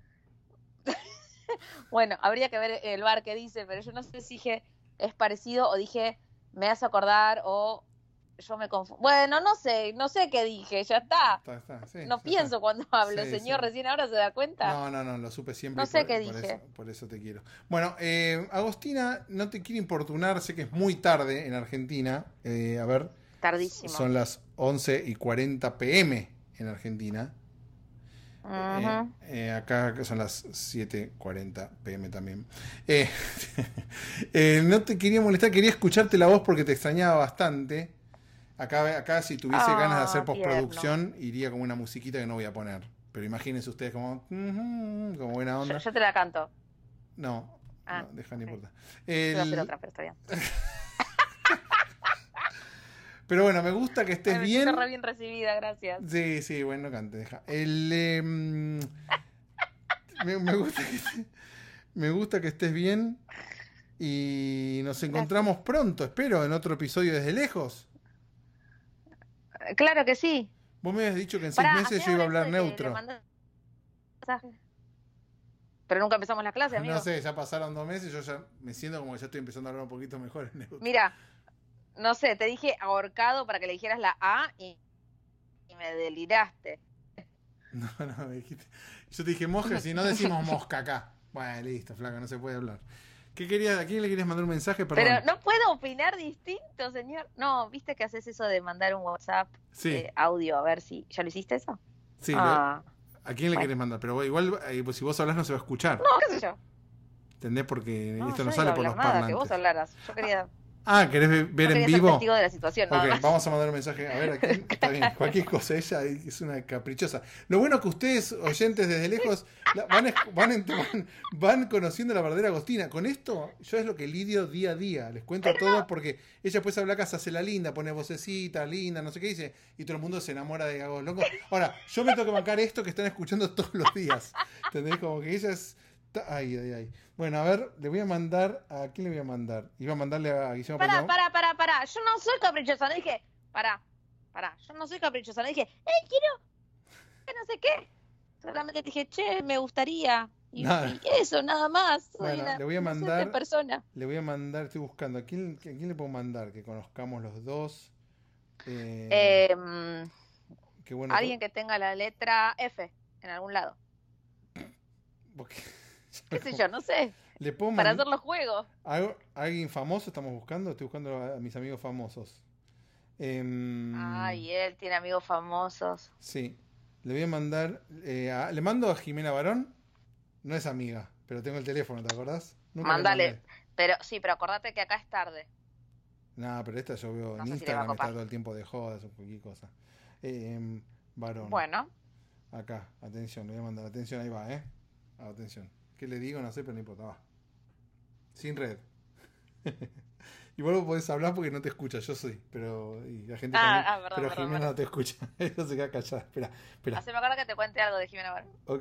Bueno, habría que ver el bar que dice, pero yo no sé si dije es parecido o dije me hace acordar o yo me confundo. Bueno, no sé, no sé qué dije, ya está. Está, está, sí, no ya pienso está. cuando hablo, Sí, señor, sí. recién ahora se da cuenta. No, no, no, lo supe siempre. No sé por, qué por dije. Eso, por eso te quiero. Bueno, eh, Agostina, no te quiero importunar, sé que es muy tarde en Argentina. Eh, a ver, Tardísimo. son las once y cuarenta pm en Argentina. Ujú. Eh, eh, acá son las siete y cuarenta pm también. Eh, eh, no te quería molestar, quería escucharte la voz porque te extrañaba bastante. Acá, acá si tuviese Ah, ganas de hacer postproducción, iría como una musiquita que no voy a poner. Pero imagínense ustedes como, como buena Yo, onda. yo te la canto. No, Ah, no, deja, no ok. importa. Yo iba a hacer El- otra, pero está bien. Pero bueno, me gusta que estés Ay, me bien. siento re bien recibida, gracias. Sí, sí, bueno, no cante, deja. El, eh, mm, me, me gusta que estés, me gusta que estés bien y nos encontramos pronto, espero, en otro episodio desde lejos. Eh, Claro que sí. Vos me habías dicho que en seis Pará, meses hacé yo iba a ahora hablar eso de que neutro. le mandás mensaje. Pero nunca empezamos la clase, amigo. No sé, ya pasaron dos meses, yo ya me siento como que ya estoy empezando a hablar un poquito mejor en neutro. Mira, no sé, te dije ahorcado para que le dijeras la A y, y me deliraste. No, no, me dijiste. Yo te dije mosca, si no decimos mosca acá. Bueno, listo, flaca, no se puede hablar. ¿Qué querías, ¿A quién le querías mandar un mensaje? Perdón. Pero no puedo opinar distinto, señor. No, ¿viste que haces eso de mandar un WhatsApp Sí. de audio? A ver si... ¿Ya lo hiciste eso? Sí, Ah, ¿a quién le bueno. querés mandar? Pero igual, eh, pues, si vos hablas no se va a escuchar. no, qué sé yo. ¿Entendés? Porque No, esto yo no no sale iba a por los hablar nada, que parlantes. vos hablaras. Yo quería, Ah, ¿querés ve- ver yo en quería ser vivo? testigo de la situación, nada Ok, más. vamos a mandar un mensaje. A ver, ¿a quién? Está bien, cualquier cosa. Ella es una caprichosa. Lo bueno que ustedes, oyentes desde lejos, la- van, esc- van, ent- van, van conociendo la verdadera Agostina. Con esto, yo es lo que lidio día a día. Les cuento a todos porque ella después habla acá, se hace la linda, pone vocecita, linda, no sé qué dice, y todo el mundo se enamora de Agos Loco. Ahora, yo me tengo que bancar esto que están escuchando todos los días. ¿Entendés? Como que ella es... ta- Ay, ay, ay. Bueno, a ver, le voy a mandar... ¿A quién le voy a mandar? Iba a mandarle a Guillermo Pará, Palomar. pará, pará, pará. Yo no soy caprichosa, no dije. Pará, pará. Yo no soy caprichosa, no dije. ¡Eh, quiero! Que no sé qué. Solamente dije, che, me gustaría. Y, Nada. y eso, nada más. Soy Bueno, una le voy a inocente mandar- persona. Le voy a mandar, estoy buscando. ¿A quién, a quién le puedo mandar? Que conozcamos los dos. Eh, Eh, mm, qué bueno. alguien que tenga la letra F en algún lado. porque- ¿Qué sé yo? No sé. Le puedo Para mandar hacer los juegos. algo- alguien famoso estamos buscando. Estoy buscando a, a mis amigos famosos. Em, Ay, él tiene amigos famosos. Sí. Le voy a mandar. eh, a- le mando a Jimena Barón. No es amiga, pero tengo el teléfono, ¿te acordás? Nunca le Mándale. mandé. Pero sí, pero acordate que acá es tarde. No, pero esta yo veo No en sé si le va a Instagram, está copar. todo el tiempo de jodas o cualquier cosa. Em, Barón. Bueno, Acá, atención, le voy a mandar atención, ahí va, ¿eh? Ah, atención. ¿Qué le digo? No sé, pero no importa, va. Sin red. Igual vos podés hablar porque no te escucha, yo sí, pero y la gente Ah, también, ah, perdón, pero perdón, Jimena perdón. no te escucha. Ella se queda callada. Espera, espera. haceme acordar que te cuente algo de Jimena Barón. Ok.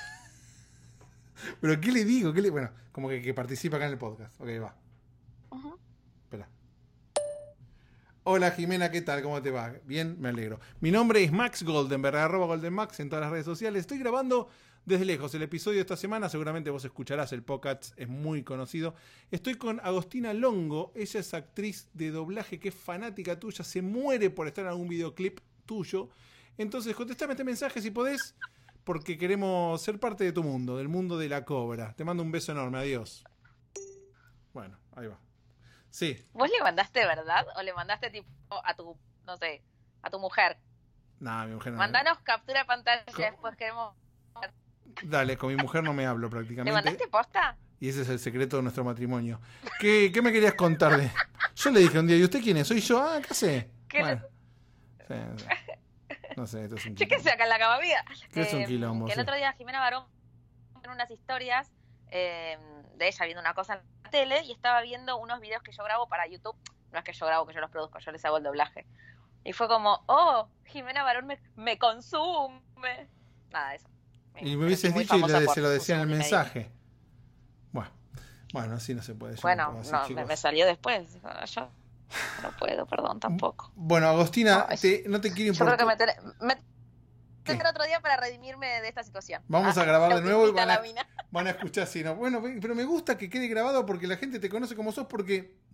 Pero ¿qué le digo? ¿Qué le... Bueno, como que, que participa acá en el podcast. Ok, va. Ujú. Espera. Hola Jimena, ¿qué tal? ¿Cómo te va? Bien, me alegro. Mi nombre es Max Goldenberg, arroba GoldenMax en todas las redes sociales. Estoy grabando desde lejos el episodio de esta semana. Seguramente vos escucharás, el podcast es muy conocido. Estoy con Agostina Longo. Ella es actriz de doblaje que es fanática tuya. Se muere por estar en algún videoclip tuyo. Entonces, contestame este mensaje si podés, porque queremos ser parte de tu mundo, del mundo de la cobra. Te mando un beso enorme. Adiós. Bueno, ahí va. Sí. ¿Vos le mandaste verdad o le mandaste tipo a tu, no sé, a tu mujer? Nada, mi mujer no. Mandanos captura de pantalla, Co- después queremos... Dale, con mi mujer no me hablo ¿Le prácticamente. mandaste posta? Y ese es el secreto de nuestro matrimonio. ¿Qué, qué me querías contar de...? Yo le dije un día, ¿y usted quién es? ¿Soy yo? Ah, ¿qué sé? ¿Qué Bueno. Sí, sí. No sé, esto es un Chéquese acá en la cama amiga. Es un quilombo, Que el sí. otro día Jimena Barón en unas historias eh, de ella viendo una cosa en la tele y estaba viendo unos videos que yo grabo para YouTube. No es que yo grabo, que yo los produzco, yo les hago el doblaje. Y fue como, oh, Jimena Barón me, me consume. Nada de eso. Y me hubieses Muy dicho y famosa le- por se lo su decía en el consumo mensaje. Bueno, bueno, así no se puede. yo Bueno, puedo así, no, me, chicos. me salió después. Yo no puedo, perdón, tampoco. Bueno, Agostina, Ay, te- no te quiero Yo creo que importar. me, ten- me tendré otro día para redimirme de esta situación. Vamos Ah, a grabar la de nuevo y autoinvita van a, la mina. van a escuchar así, ¿no? Bueno, pero me gusta que quede grabado porque la gente te conoce como sos, porque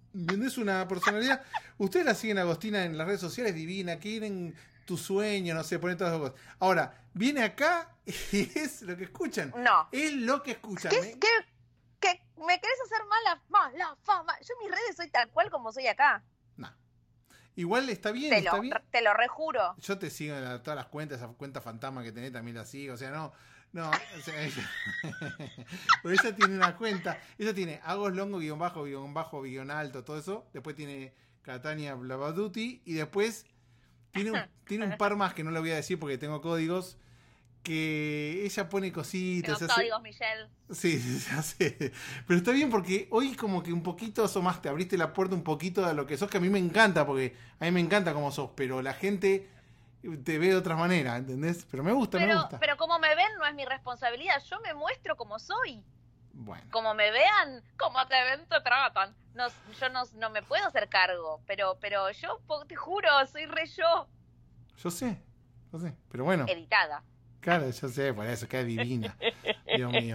Es una personalidad. Ustedes la siguen a Agostina en las redes sociales, divina, quieren tu sueño, no sé, ponen todas las cosas. Ahora, viene acá y es lo que escuchan. No. Es lo que escuchan. ¿Qué, ¿eh? qué, qué, ¿Me querés hacer mala, mala fama? Yo en mis redes soy tal cual como soy acá. No. Igual está bien, Te está lo, bien. te lo rejuro. Yo te sigo en la- todas las cuentas, esa cuenta fantasma que tenés también la sigo, o sea, no, no, o sea, ella, pero ella tiene una cuenta, ella tiene Agos Longo, guión bajo, guión bajo, guión alto, todo eso, después tiene Catania Blavaduti, y después tiene un, tiene un par más que no le voy a decir porque tengo códigos, que ella pone cositas. Tengo hace- códigos, Michelle. Sí, sí, se hace. Pero está bien porque hoy como que un poquito asomaste, abriste la puerta un poquito a lo que sos, que a mí me encanta, porque a mí me encanta como sos, pero la gente te ve de otra manera, ¿entendés? Pero me gusta, me Pero, gusta. pero como me ven no es mi responsabilidad. Yo me muestro como soy. Bueno, Como me vean, como te ven, te tratan. No, yo no, no me puedo hacer cargo. Pero, pero yo po- te juro, soy re yo. yo sé, yo sé, pero bueno, Editada. claro, yo sé, por eso, queda divina. Dios mío.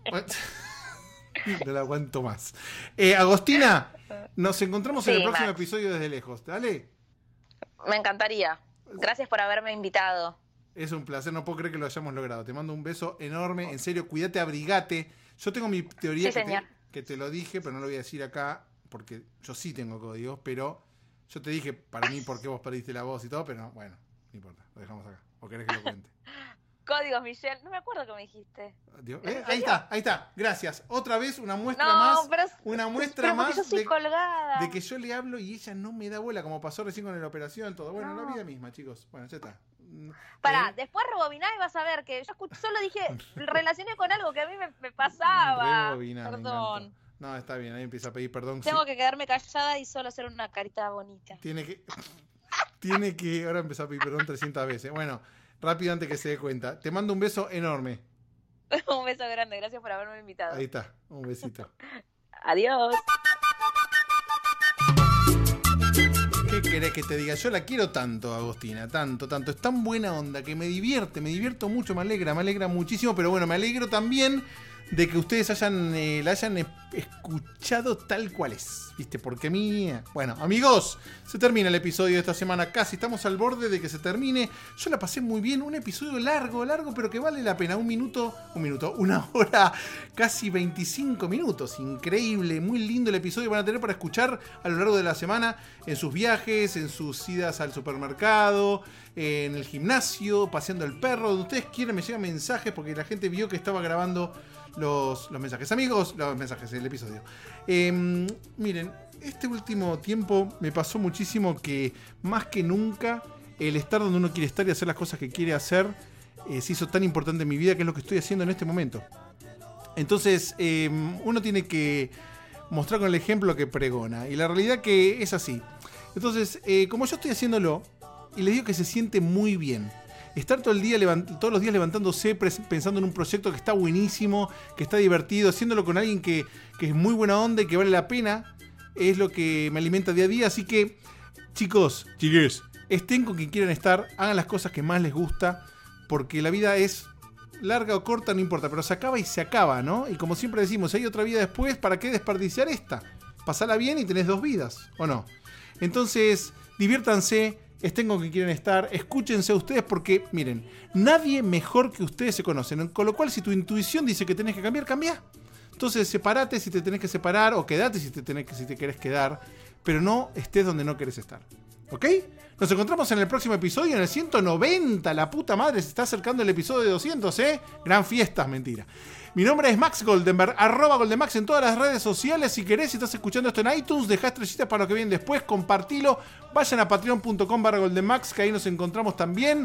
No la aguanto más. Eh, Agostina, nos encontramos en Sí, el próximo Max. episodio desde lejos, ¿dale? Me encantaría. Gracias por haberme invitado. Es un placer, no puedo creer que lo hayamos logrado. Te mando un beso enorme, en serio, cuídate, abrigate. Yo tengo mi teoría Sí, que, te, señor. que te lo dije, pero no lo voy a decir acá, porque yo sí tengo códigos, pero yo te dije para mí por qué vos perdiste la voz y todo, pero bueno, no importa, lo dejamos acá. ¿O querés que lo cuente? Códigos, Michelle. No me acuerdo qué me dijiste. Dios- ¿En eh, serio? ahí está, ahí está, gracias. Otra vez una muestra No, más, pero, una muestra pero porque más yo soy de, colgada. de que yo le hablo y ella no me da bola, como pasó recién con la operación, todo. Bueno, No. la vida misma, chicos. Bueno, ya está. Mm, Pará, eh, después rebobiná y vas a ver que yo escuché, solo dije, relacioné con algo que a mí me, me pasaba. Rebobina, me Perdón. encantó. No, está bien, ahí empieza a pedir perdón. Tengo Sí, que quedarme callada y solo hacer una carita bonita. Tiene que. Tiene que. Ahora empezó a pedir perdón trescientas veces. Bueno, rápido antes que se dé cuenta. Te mando un beso enorme. Un beso grande, gracias por haberme invitado. Ahí está, un besito. Adiós. ¿Qué querés que te diga? Yo la quiero tanto, Agostina, tanto, tanto. Es tan buena onda que me divierte, me divierto mucho, me alegra, me alegra muchísimo. Pero bueno, me alegro también de que ustedes hayan, eh, la hayan eh, escuchado tal cual es, ¿viste? Porque a mí... Bueno, amigos, se termina el episodio de esta semana casi. Estamos al borde de que se termine. Yo la pasé muy bien. Un episodio largo, largo, pero que vale la pena. Un minuto, un minuto, una hora, casi veinticinco minutos. Increíble, muy lindo el episodio. Van a tener para escuchar a lo largo de la semana en sus viajes, en sus idas al supermercado, en el gimnasio, paseando el perro. Donde ustedes quieran me llegan mensajes porque la gente vio que estaba grabando los, los mensajes. Amigos, los mensajes del episodio. Eh, miren, este último tiempo me pasó muchísimo que más que nunca el estar donde uno quiere estar y hacer las cosas que quiere hacer eh, se hizo tan importante en mi vida, que es lo que estoy haciendo en este momento. Entonces, eh, uno tiene que mostrar con el ejemplo que pregona. Y la realidad que es así. Entonces, eh, como yo estoy haciéndolo, y les digo que se siente muy bien. Estar todo el día levant- todos los días levantándose pres- pensando en un proyecto que está buenísimo, que está divertido, haciéndolo con alguien que, que es muy buena onda y que vale la pena, es lo que me alimenta día a día. Así que, chicos, chiques, estén con quien quieran estar, hagan las cosas que más les gusta, porque la vida es larga o corta, no importa, pero se acaba y se acaba, ¿no? Y como siempre decimos, si hay otra vida después, ¿para qué desperdiciar esta? Pasala bien y tenés dos vidas, ¿o no? Entonces, diviértanse, estén con quien quieren estar, escúchense a ustedes porque, miren, nadie mejor que ustedes se conocen. Con lo cual, si tu intuición dice que tenés que cambiar, cambia. Entonces, separate si te tenés que separar o quedate si te, tenés que, si te querés quedar, pero no estés donde no querés estar. ¿Ok? Nos encontramos en el próximo episodio, en el ciento noventa. La puta madre, se está acercando el episodio de doscientos, ¿eh? Gran fiesta, mentira. Mi nombre es Max Goldenberg, arroba Goldenmax en todas las redes sociales. Si querés, si estás escuchando esto en iTunes, dejá estrellitas para lo que viene después, compartilo. Vayan a patreon.com barra Goldenmax, que ahí nos encontramos también.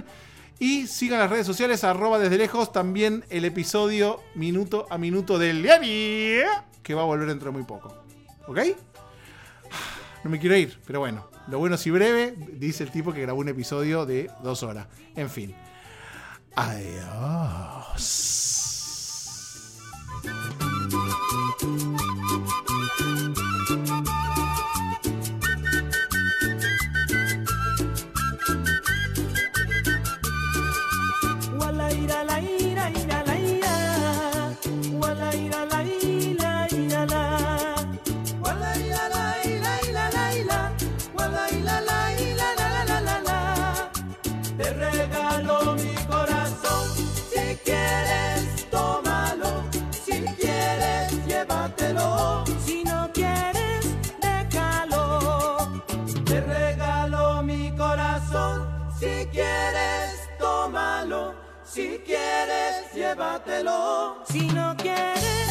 Y sigan las redes sociales, arroba desde lejos, también el episodio minuto a minuto del diario, que va a volver dentro de muy poco. ¿Ok? No me quiero ir, pero bueno, lo bueno si breve, dice el tipo que grabó un episodio de dos horas. En fin. Adiós. Wala ira la ira ira la ira. Wala ira la ira ira la. Wala ira la ira quieres, tómalo. Si quieres, llévatelo. Si no quieres,